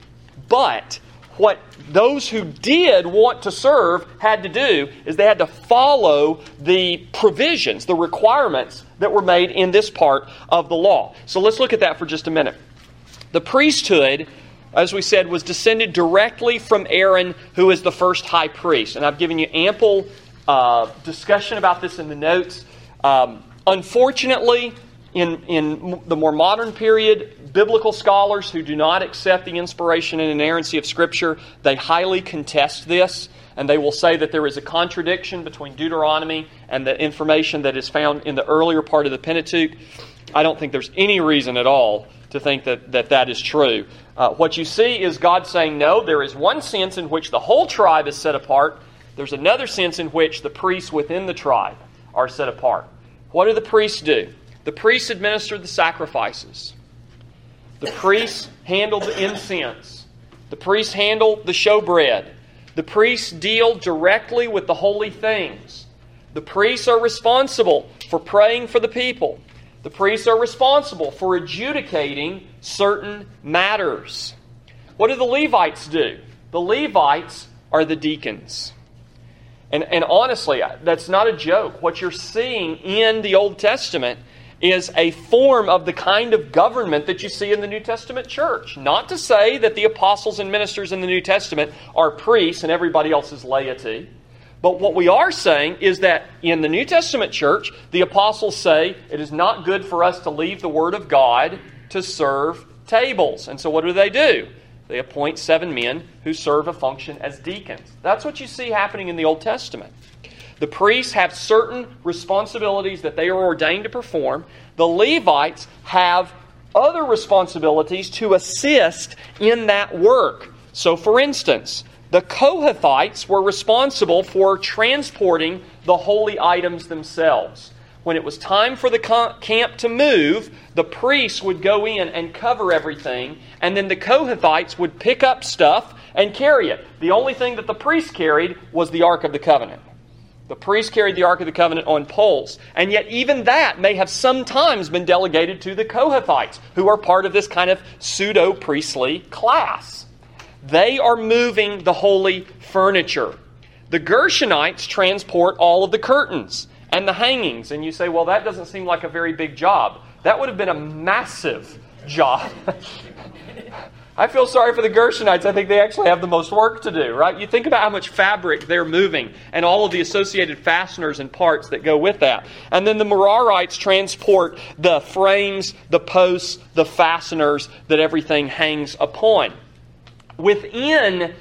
But what those who did want to serve had to do is they had to follow the provisions, the requirements that were made in this part of the law. So let's look at that for just a minute. The priesthood, as we said, was descended directly from Aaron, who is the first high priest. And I've given you ample discussion about this in the notes. Unfortunately, in the more modern period, biblical scholars who do not accept the inspiration and inerrancy of Scripture, they highly contest this, and they will say that there is a contradiction between Deuteronomy and the information that is found in the earlier part of the Pentateuch. I don't think there's any reason at all to think that is true. What you see is God saying, no, there is one sense in which the whole tribe is set apart. There's another sense in which the priests within the tribe are set apart. What do the priests do? The priests administer the sacrifices. The priests handle the incense. The priests handle the showbread. The priests deal directly with the holy things. The priests are responsible for praying for the people. The priests are responsible for adjudicating certain matters. What do the Levites do? The Levites are the deacons. And honestly, that's not a joke. What you're seeing in the Old Testament is a form of the kind of government that you see in the New Testament church. Not to say that the apostles and ministers in the New Testament are priests and everybody else is laity. But what we are saying is that in the New Testament church, the apostles say it is not good for us to leave the Word of God to serve tables. And so what do? They appoint 7 men who serve a function as deacons. That's what you see happening in the Old Testament. The priests have certain responsibilities that they are ordained to perform. The Levites have other responsibilities to assist in that work. So, for instance, the Kohathites were responsible for transporting the holy items themselves. when it was time for the camp to move, the priests would go in and cover everything, and then the Kohathites would pick up stuff and carry it. The only thing that the priests carried was the Ark of the Covenant. The priests carried the Ark of the Covenant on poles. And yet even that may have sometimes been delegated to the Kohathites, who are part of this kind of pseudo-priestly class. They are moving the holy furniture. The Gershonites transport all of the curtains and the hangings. And you say, well, that doesn't seem like a very big job. That would have been a massive job. I feel sorry for the Gershonites. I think they actually have the most work to do, right? You think about how much fabric they're moving and all of the associated fasteners and parts that go with that. And then the Merarites transport the frames, the posts, the fasteners that everything hangs upon. Within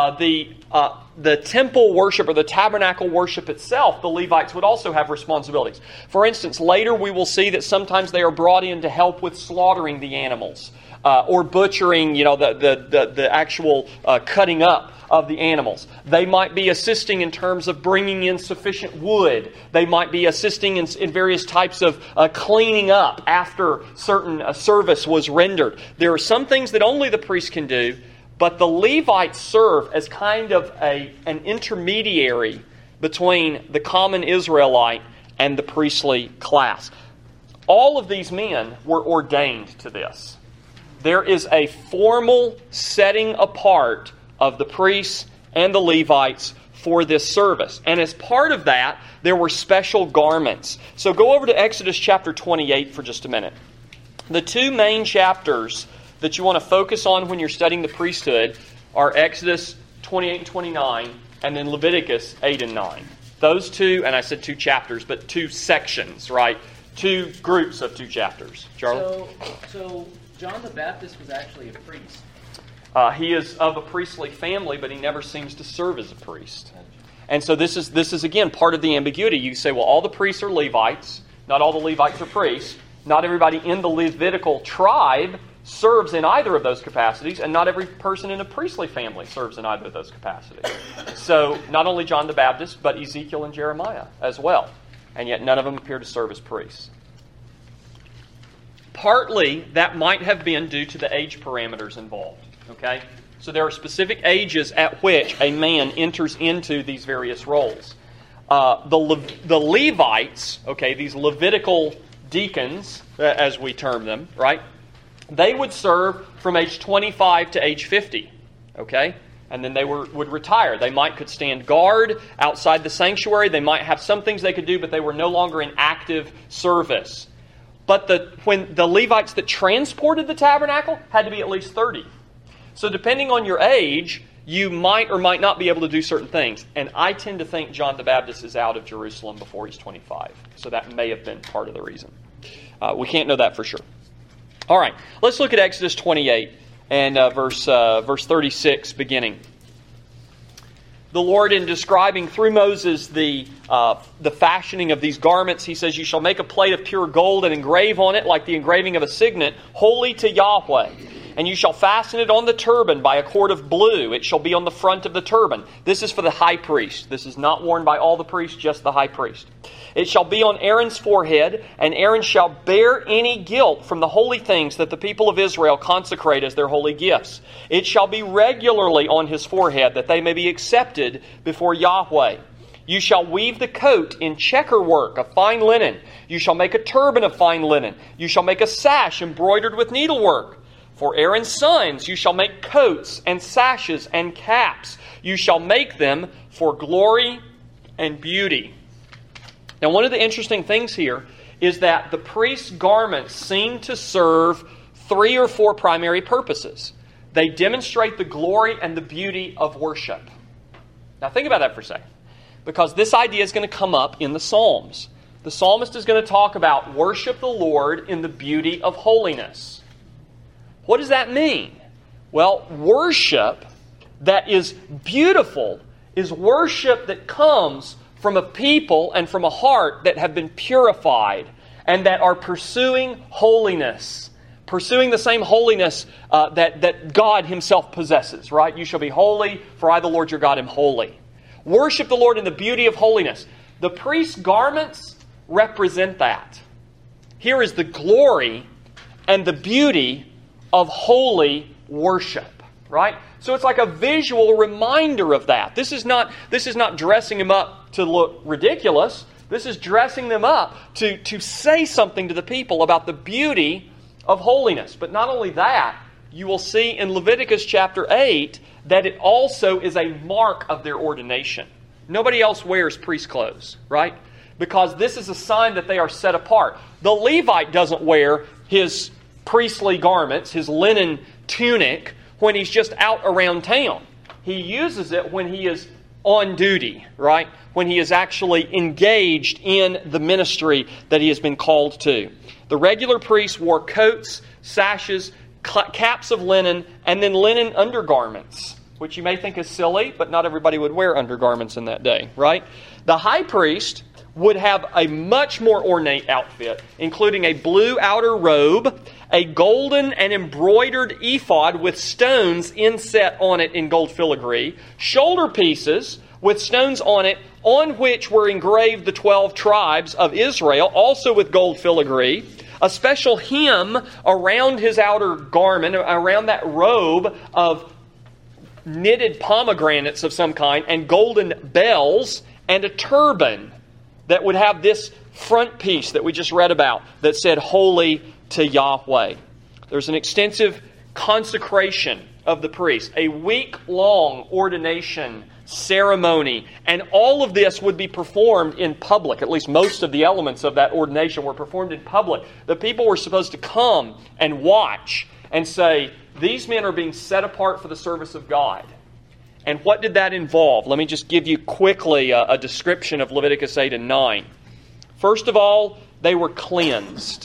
the temple worship or the tabernacle worship itself, the Levites would also have responsibilities. For instance, later we will see that sometimes they are brought in to help with slaughtering the animals. Or butchering, the actual cutting up of the animals. They might be assisting in terms of bringing in sufficient wood. They might be assisting in various types of cleaning up after certain service was rendered. There are some things that only the priest can do, but the Levites serve as kind of an intermediary between the common Israelite and the priestly class. All of these men were ordained to this. There is a formal setting apart of the priests and the Levites for this service. And as part of that, there were special garments. So go over to Exodus chapter 28 for just a minute. The two main chapters that you want to focus on when you're studying the priesthood are Exodus 28 and 29, and then Leviticus 8 and 9. Those two, and I said two chapters, but two sections, right? Two groups of two chapters. Charlie? So John the Baptist was actually a priest. He is of a priestly family, but he never seems to serve as a priest. And so this is again part of the ambiguity. You say, well, all the priests are Levites. Not all the Levites are priests. Not everybody in the Levitical tribe serves in either of those capacities, and not every person in a priestly family serves in either of those capacities. So not only John the Baptist, but Ezekiel and Jeremiah as well. And yet none of them appear to serve as priests. Partly, that might have been due to the age parameters involved. Okay? So there are specific ages at which a man enters into these various roles. The Levites, okay, these Levitical deacons, as we term them, right? They would serve from age 25 to age 50. Okay? And then they would retire. They could stand guard outside the sanctuary. They might have some things they could do, but they were no longer in active service. But when the Levites that transported the tabernacle had to be at least 30. So depending on your age, you might or might not be able to do certain things. And I tend to think John the Baptist is out of Jerusalem before he's 25. So that may have been part of the reason. We can't know that for sure. All right, let's look at Exodus 28 and verse 36 beginning. The Lord, in describing through Moses the fashioning of these garments, He says, "You shall make a plate of pure gold and engrave on it, like the engraving of a signet, holy to Yahweh. And you shall fasten it on the turban by a cord of blue. It shall be on the front of the turban." This is for the high priest. This is not worn by all the priests, just the high priest. "It shall be on Aaron's forehead, and Aaron shall bear any guilt from the holy things that the people of Israel consecrate as their holy gifts. It shall be regularly on his forehead, that they may be accepted before Yahweh. You shall weave the coat in checker work of fine linen. You shall make a turban of fine linen. You shall make a sash embroidered with needlework. For Aaron's sons you shall make coats and sashes and caps. You shall make them for glory and beauty." Now, one of the interesting things here is that the priest's garments seem to serve 3 or 4 primary purposes. They demonstrate the glory and the beauty of worship. Now, think about that for a second, because this idea is going to come up in the Psalms. The psalmist is going to talk about worship the Lord in the beauty of holiness. What does that mean? Well, worship that is beautiful is worship that comes from a people and from a heart that have been purified and that are pursuing holiness. Pursuing the same holiness that God Himself possesses, right? "You shall be holy, for I, the Lord your God, am holy." Worship the Lord in the beauty of holiness. The priest's garments represent that. Here is the glory and the beauty of holy worship, right? So it's like a visual reminder of that. This is not dressing them up to look ridiculous. This is dressing them up to say something to the people about the beauty of holiness. But not only that, you will see in Leviticus chapter 8 that it also is a mark of their ordination. Nobody else wears priest clothes, right? Because this is a sign that they are set apart. The Levite doesn't wear his priestly garments, his linen tunic, when he's just out around town. He uses it when he is on duty, right? When he is actually engaged in the ministry that he has been called to. The regular priests wore coats, sashes, caps of linen, and then linen undergarments, which you may think is silly, but not everybody would wear undergarments in that day, right? The high priest would have a much more ornate outfit, including a blue outer robe, a golden and embroidered ephod with stones inset on it in gold filigree, shoulder pieces with stones on it, on which were engraved the 12 tribes of Israel, also with gold filigree, a special hem around his outer garment, around that robe of knitted pomegranates of some kind, and golden bells, and a turban that would have this front piece that we just read about that said, Holy to Yahweh. There's an extensive consecration of the priest, a week-long ordination ceremony, and all of this would be performed in public. At least most of the elements of that ordination were performed in public. The people were supposed to come and watch and say, these men are being set apart for the service of God. And what did that involve? Let me just give you quickly a description of Leviticus 8 and 9. First of all, they were cleansed.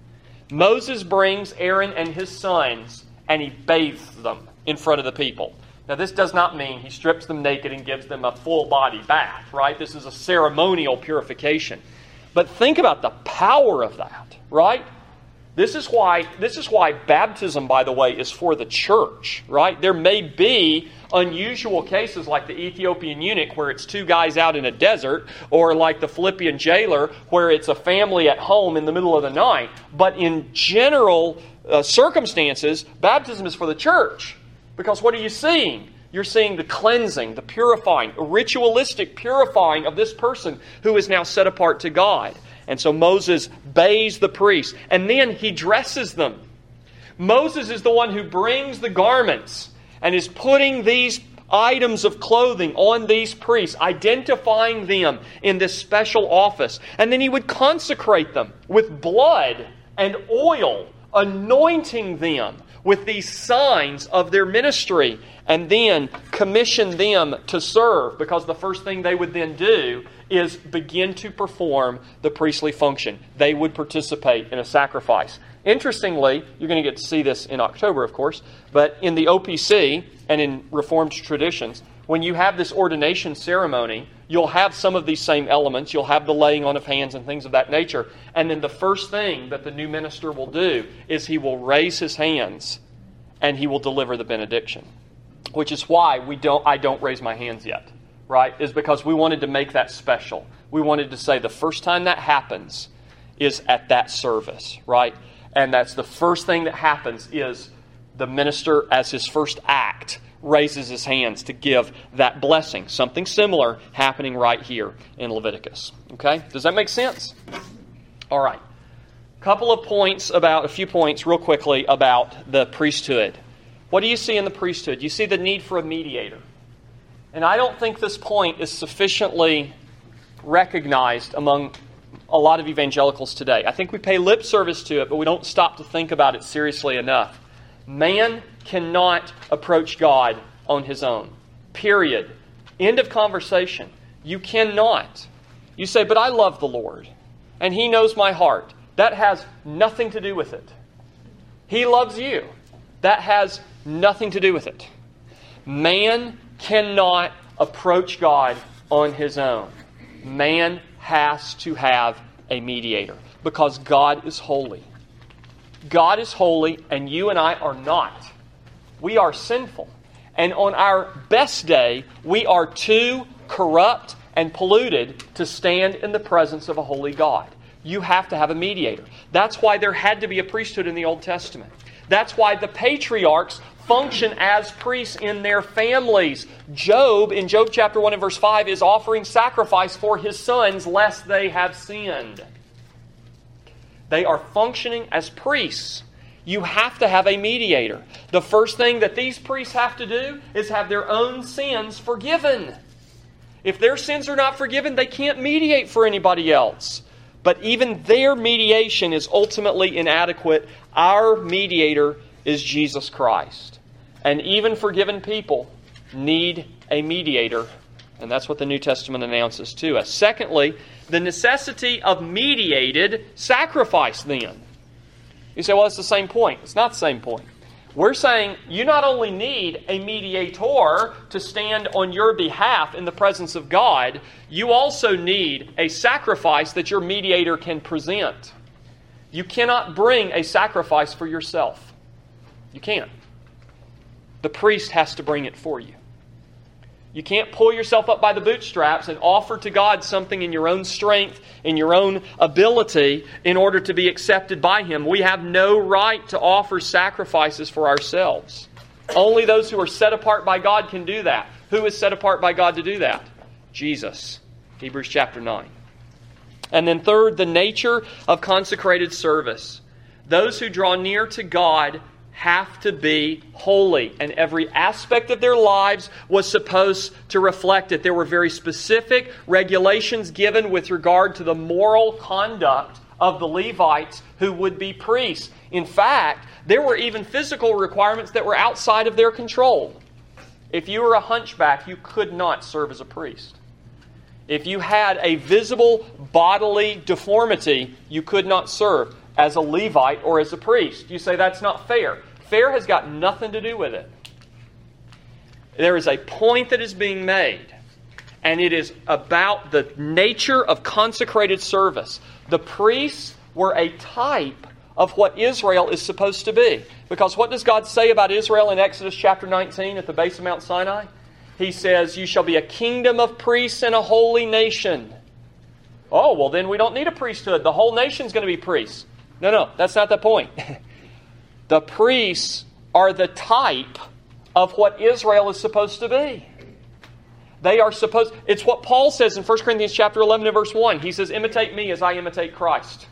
Moses brings Aaron and his sons, and he bathes them in front of the people. Now, this does not mean he strips them naked and gives them a full-body bath, right? This is a ceremonial purification. But think about the power of that, right? This is why baptism, by the way, is for the church, right? There may be unusual cases like the Ethiopian eunuch where it's two guys out in a desert, or like the Philippian jailer where it's a family at home in the middle of the night. But in general circumstances, baptism is for the church. Because what are you seeing? You're seeing the cleansing, the purifying, a ritualistic purifying of this person who is now set apart to God. And so Moses bathes the priests, and then he dresses them. Moses is the one who brings the garments and is putting these items of clothing on these priests, identifying them in this special office. And then he would consecrate them with blood and oil, anointing them with these signs of their ministry, and then commission them to serve, because the first thing they would then do is begin to perform the priestly function. They would participate in a sacrifice. Interestingly, you're going to get to see this in October, of course, but in the OPC and in Reformed traditions, when you have this ordination ceremony, you'll have some of these same elements. You'll have the laying on of hands and things of that nature. And then the first thing that the new minister will do is he will raise his hands and he will deliver the benediction. Which is why I don't raise my hands yet, right? Is because we wanted to make that special. We wanted to say the first time that happens is at that service, right? And that's the first thing that happens is the minister, as his first act, raises his hands to give that blessing. Something similar happening right here in Leviticus. Okay? Does that make sense? All right. A few points real quickly about the priesthood. What do you see in the priesthood? You see the need for a mediator. And I don't think this point is sufficiently recognized among a lot of evangelicals today. I think we pay lip service to it, but we don't stop to think about it seriously enough. Man cannot approach God on his own. Period. End of conversation. You cannot. You say, but I love the Lord, and He knows my heart. That has nothing to do with it. He loves you. That has nothing to do with it. Man cannot approach God on his own. Man has to have a mediator because God is holy. God is holy and you and I are not. We are sinful. And on our best day, we are too corrupt and polluted to stand in the presence of a holy God. You have to have a mediator. That's why there had to be a priesthood in the Old Testament. That's why the patriarchs function as priests in their families. Job, in Job chapter 1 and verse 5, is offering sacrifice for his sons lest they have sinned. They are functioning as priests. You have to have a mediator. The first thing that these priests have to do is have their own sins forgiven. If their sins are not forgiven, they can't mediate for anybody else. But even their mediation is ultimately inadequate. Our mediator is Jesus Christ. And even forgiven people need a mediator. And that's what the New Testament announces to us. Secondly, the necessity of mediated sacrifice then. You say, well, it's the same point. It's not the same point. We're saying you not only need a mediator to stand on your behalf in the presence of God, you also need a sacrifice that your mediator can present. You cannot bring a sacrifice for yourself. You can't. The priest has to bring it for you. You can't pull yourself up by the bootstraps and offer to God something in your own strength, in your own ability, in order to be accepted by Him. We have no right to offer sacrifices for ourselves. Only those who are set apart by God can do that. Who is set apart by God to do that? Jesus. Hebrews chapter 9. And then third, the nature of consecrated service. Those who draw near to God have to be holy, and every aspect of their lives was supposed to reflect it. There were very specific regulations given with regard to the moral conduct of the Levites who would be priests. In fact, there were even physical requirements that were outside of their control. If you were a hunchback, you could not serve as a priest. If you had a visible bodily deformity, you could not serve as a Levite or as a priest. You say that's not fair. Fair has got nothing to do with it. There is a point that is being made, and it is about the nature of consecrated service. The priests were a type of what Israel is supposed to be. Because what does God say about Israel in Exodus chapter 19 at the base of Mount Sinai? He says, "You shall be a kingdom of priests and a holy nation." Oh, well then we don't need a priesthood. The whole nation's going to be priests. No, that's not the point. The priests are the type of what Israel is supposed to be. They are supposed... It's what Paul says in 1 Corinthians chapter 11 and verse 1. He says, "Imitate me as I imitate Christ."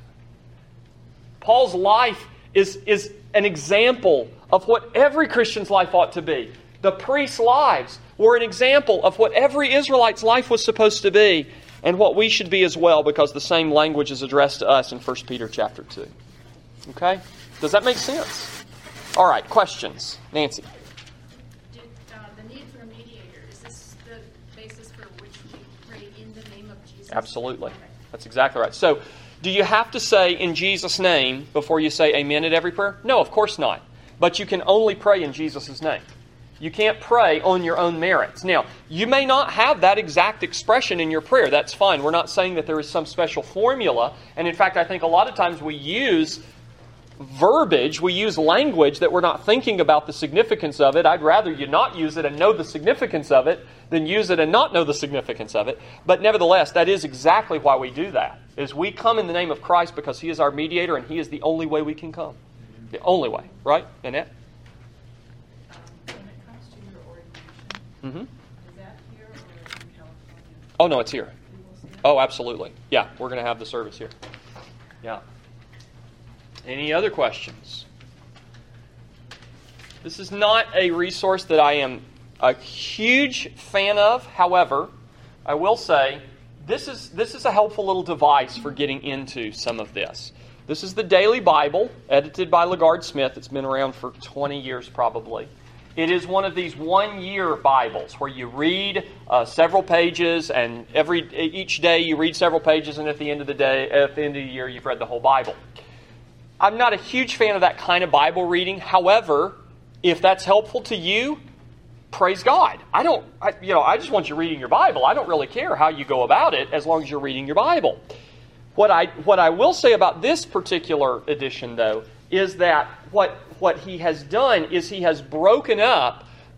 Paul's life is an example of what every Christian's life ought to be. The priests' lives were an example of what every Israelite's life was supposed to be, and what we should be as well, because the same language is addressed to us in 1 Peter chapter 2. Okay? Does that make sense? All right, questions. Nancy. The need for a mediator, is this the basis for which we pray in the name of Jesus? Absolutely. That's exactly right. So, do you have to say in Jesus' name before you say amen at every prayer? No, of course not. But you can only pray in Jesus' name. You can't pray on your own merits. Now, you may not have that exact expression in your prayer. That's fine. We're not saying that there is some special formula. And in fact, I think a lot of times we use verbiage, we use language that we're not thinking about the significance of it. I'd rather you not use it and know the significance of it than use it and not know the significance of it. But nevertheless, that is exactly why we do that. Is we come in the name of Christ because He is our mediator and He is the only way we can come. The only way. Right, Annette? When it comes to your ordination, Mm-hmm. is that here or in California? Oh, no, it's here. We will see it? Oh, absolutely. Yeah, we're going to have the service here. Yeah. Any other questions? This is not a resource that I am a huge fan of. However, I will say this is a helpful little device for getting into some of this. This is the Daily Bible, edited by LaGard Smith. It's been around for 20 years probably. It is one of these one-year Bibles where you read several pages, and each day you read several pages, and at the end of the year, you've read the whole Bible. I'm not a huge fan of that kind of Bible reading. However, if that's helpful to you, praise God. I just want you reading your Bible. I don't really care how you go about it as long as you're reading your Bible. What I will say about this particular edition, though, is that what he has done is he has broken up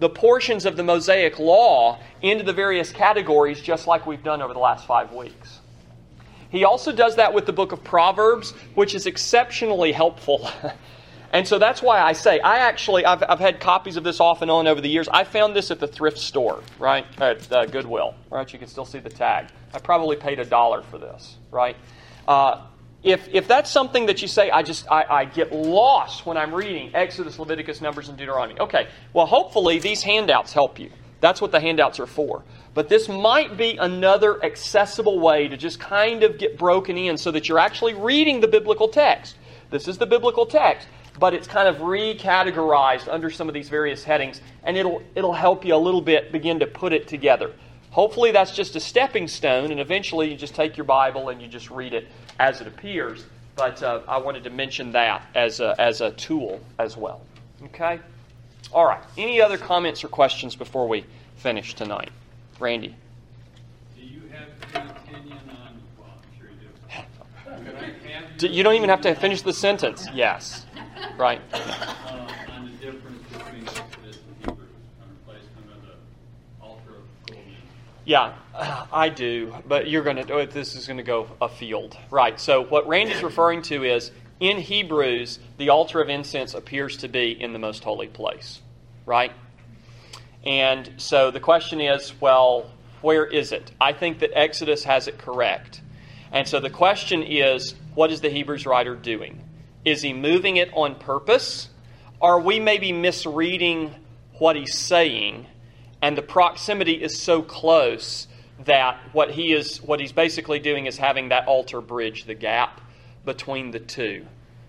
the portions of the Mosaic Law into the various categories, just like we've done over the last 5 weeks. He also does that with the book of Proverbs, which is exceptionally helpful. And so that's why I say, I've had copies of this off and on over the years. I found this at the thrift store, right? At Goodwill, right? You can still see the tag. I probably paid $1 for this, right? If that's something that you say, I get lost when I'm reading Exodus, Leviticus, Numbers, and Deuteronomy. Okay, well, hopefully these handouts help you. That's what the handouts are for. But this might be another accessible way to just kind of get broken in so that you're actually reading the biblical text. This is the biblical text, but it's kind of recategorized under some of these various headings, and it'll help you a little bit begin to put it together. Hopefully that's just a stepping stone, and eventually you just take your Bible and you just read it as it appears. But I wanted to mention that as a tool as well. Okay? All right. Any other comments or questions before we finish tonight? Randy? Do you have an opinion on... Well, I'm sure you do. Could I have You don't even have to finish the sentence. Yes. Right. on the difference between Exodus and Hebrews on replacement of the altar of gold? Yeah, I do. But this is going to go afield. Right. So what Randy's referring to is, in Hebrews, the altar of incense appears to be in the most holy place. Right? And so the question is, well, where is it? I think that Exodus has it correct. And so the question is, what is the Hebrews writer doing? Is he moving it on purpose? Or are we maybe misreading what he's saying, and the proximity is so close that what he's basically doing is having that altar bridge the gap between the two?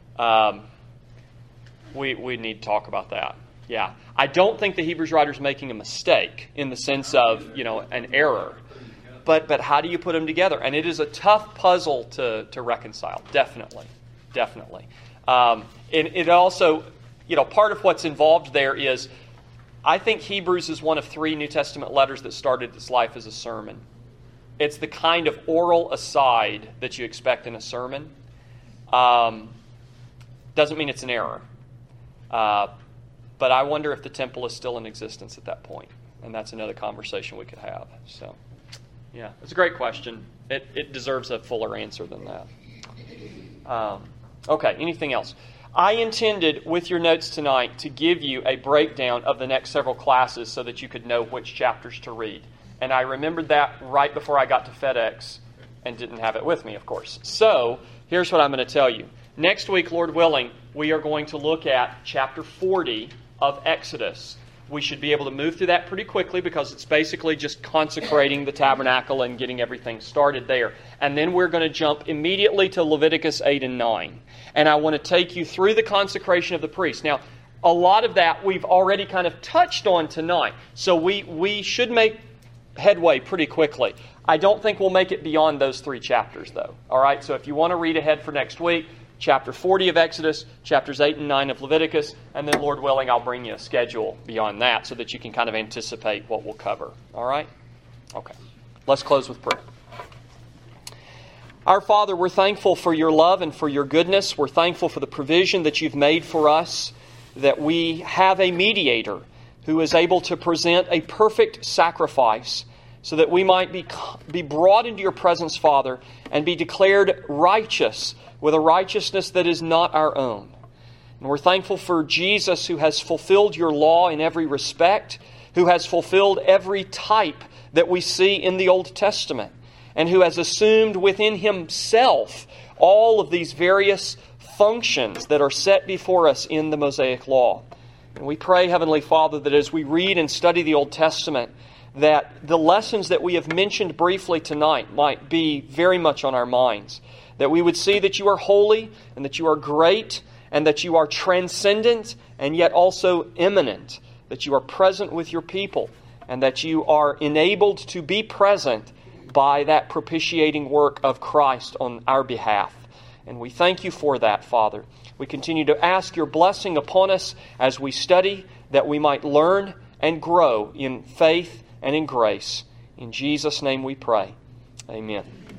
We need to talk about that. Yeah. I don't think the Hebrews writer is making a mistake in the sense of, an error. But how do you put them together? And it is a tough puzzle to reconcile. Definitely. And it also, part of what's involved there is, I think Hebrews is one of 3 New Testament letters that started its life as a sermon. It's the kind of oral aside that you expect in a sermon. Doesn't mean it's an error. But I wonder if the temple is still in existence at that point. And that's another conversation we could have. So, yeah, it's a great question. It deserves a fuller answer than that. Okay, anything else? I intended, with your notes tonight, to give you a breakdown of the next several classes so that you could know which chapters to read. And I remembered that right before I got to FedEx and didn't have it with me, of course. So, here's what I'm going to tell you. Next week, Lord willing, we are going to look at chapter 40 of Exodus. We should be able to move through that pretty quickly because it's basically just consecrating the tabernacle and getting everything started there. And then we're going to jump immediately to Leviticus 8 and 9. And I want to take you through the consecration of the priest. Now, a lot of that we've already kind of touched on tonight. So we should make headway pretty quickly. I don't think we'll make it beyond those 3 chapters, though. All right, so if you want to read ahead for next week, chapter 40 of Exodus, chapters 8 and 9 of Leviticus, and then, Lord willing, I'll bring you a schedule beyond that so that you can kind of anticipate what we'll cover. All right? Okay. Let's close with prayer. Our Father, we're thankful for your love and for your goodness. We're thankful for the provision that you've made for us, that we have a mediator who is able to present a perfect sacrifice so that we might be brought into your presence, Father, and be declared righteous with a righteousness that is not our own. And we're thankful for Jesus, who has fulfilled your law in every respect, who has fulfilled every type that we see in the Old Testament, and who has assumed within himself all of these various functions that are set before us in the Mosaic Law. And we pray, Heavenly Father, that as we read and study the Old Testament, that the lessons that we have mentioned briefly tonight might be very much on our minds. That we would see that you are holy and that you are great and that you are transcendent and yet also immanent. That you are present with your people and that you are enabled to be present by that propitiating work of Christ on our behalf. And we thank you for that, Father. We continue to ask your blessing upon us as we study, that we might learn and grow in faith and in grace. In Jesus' name we pray. Amen.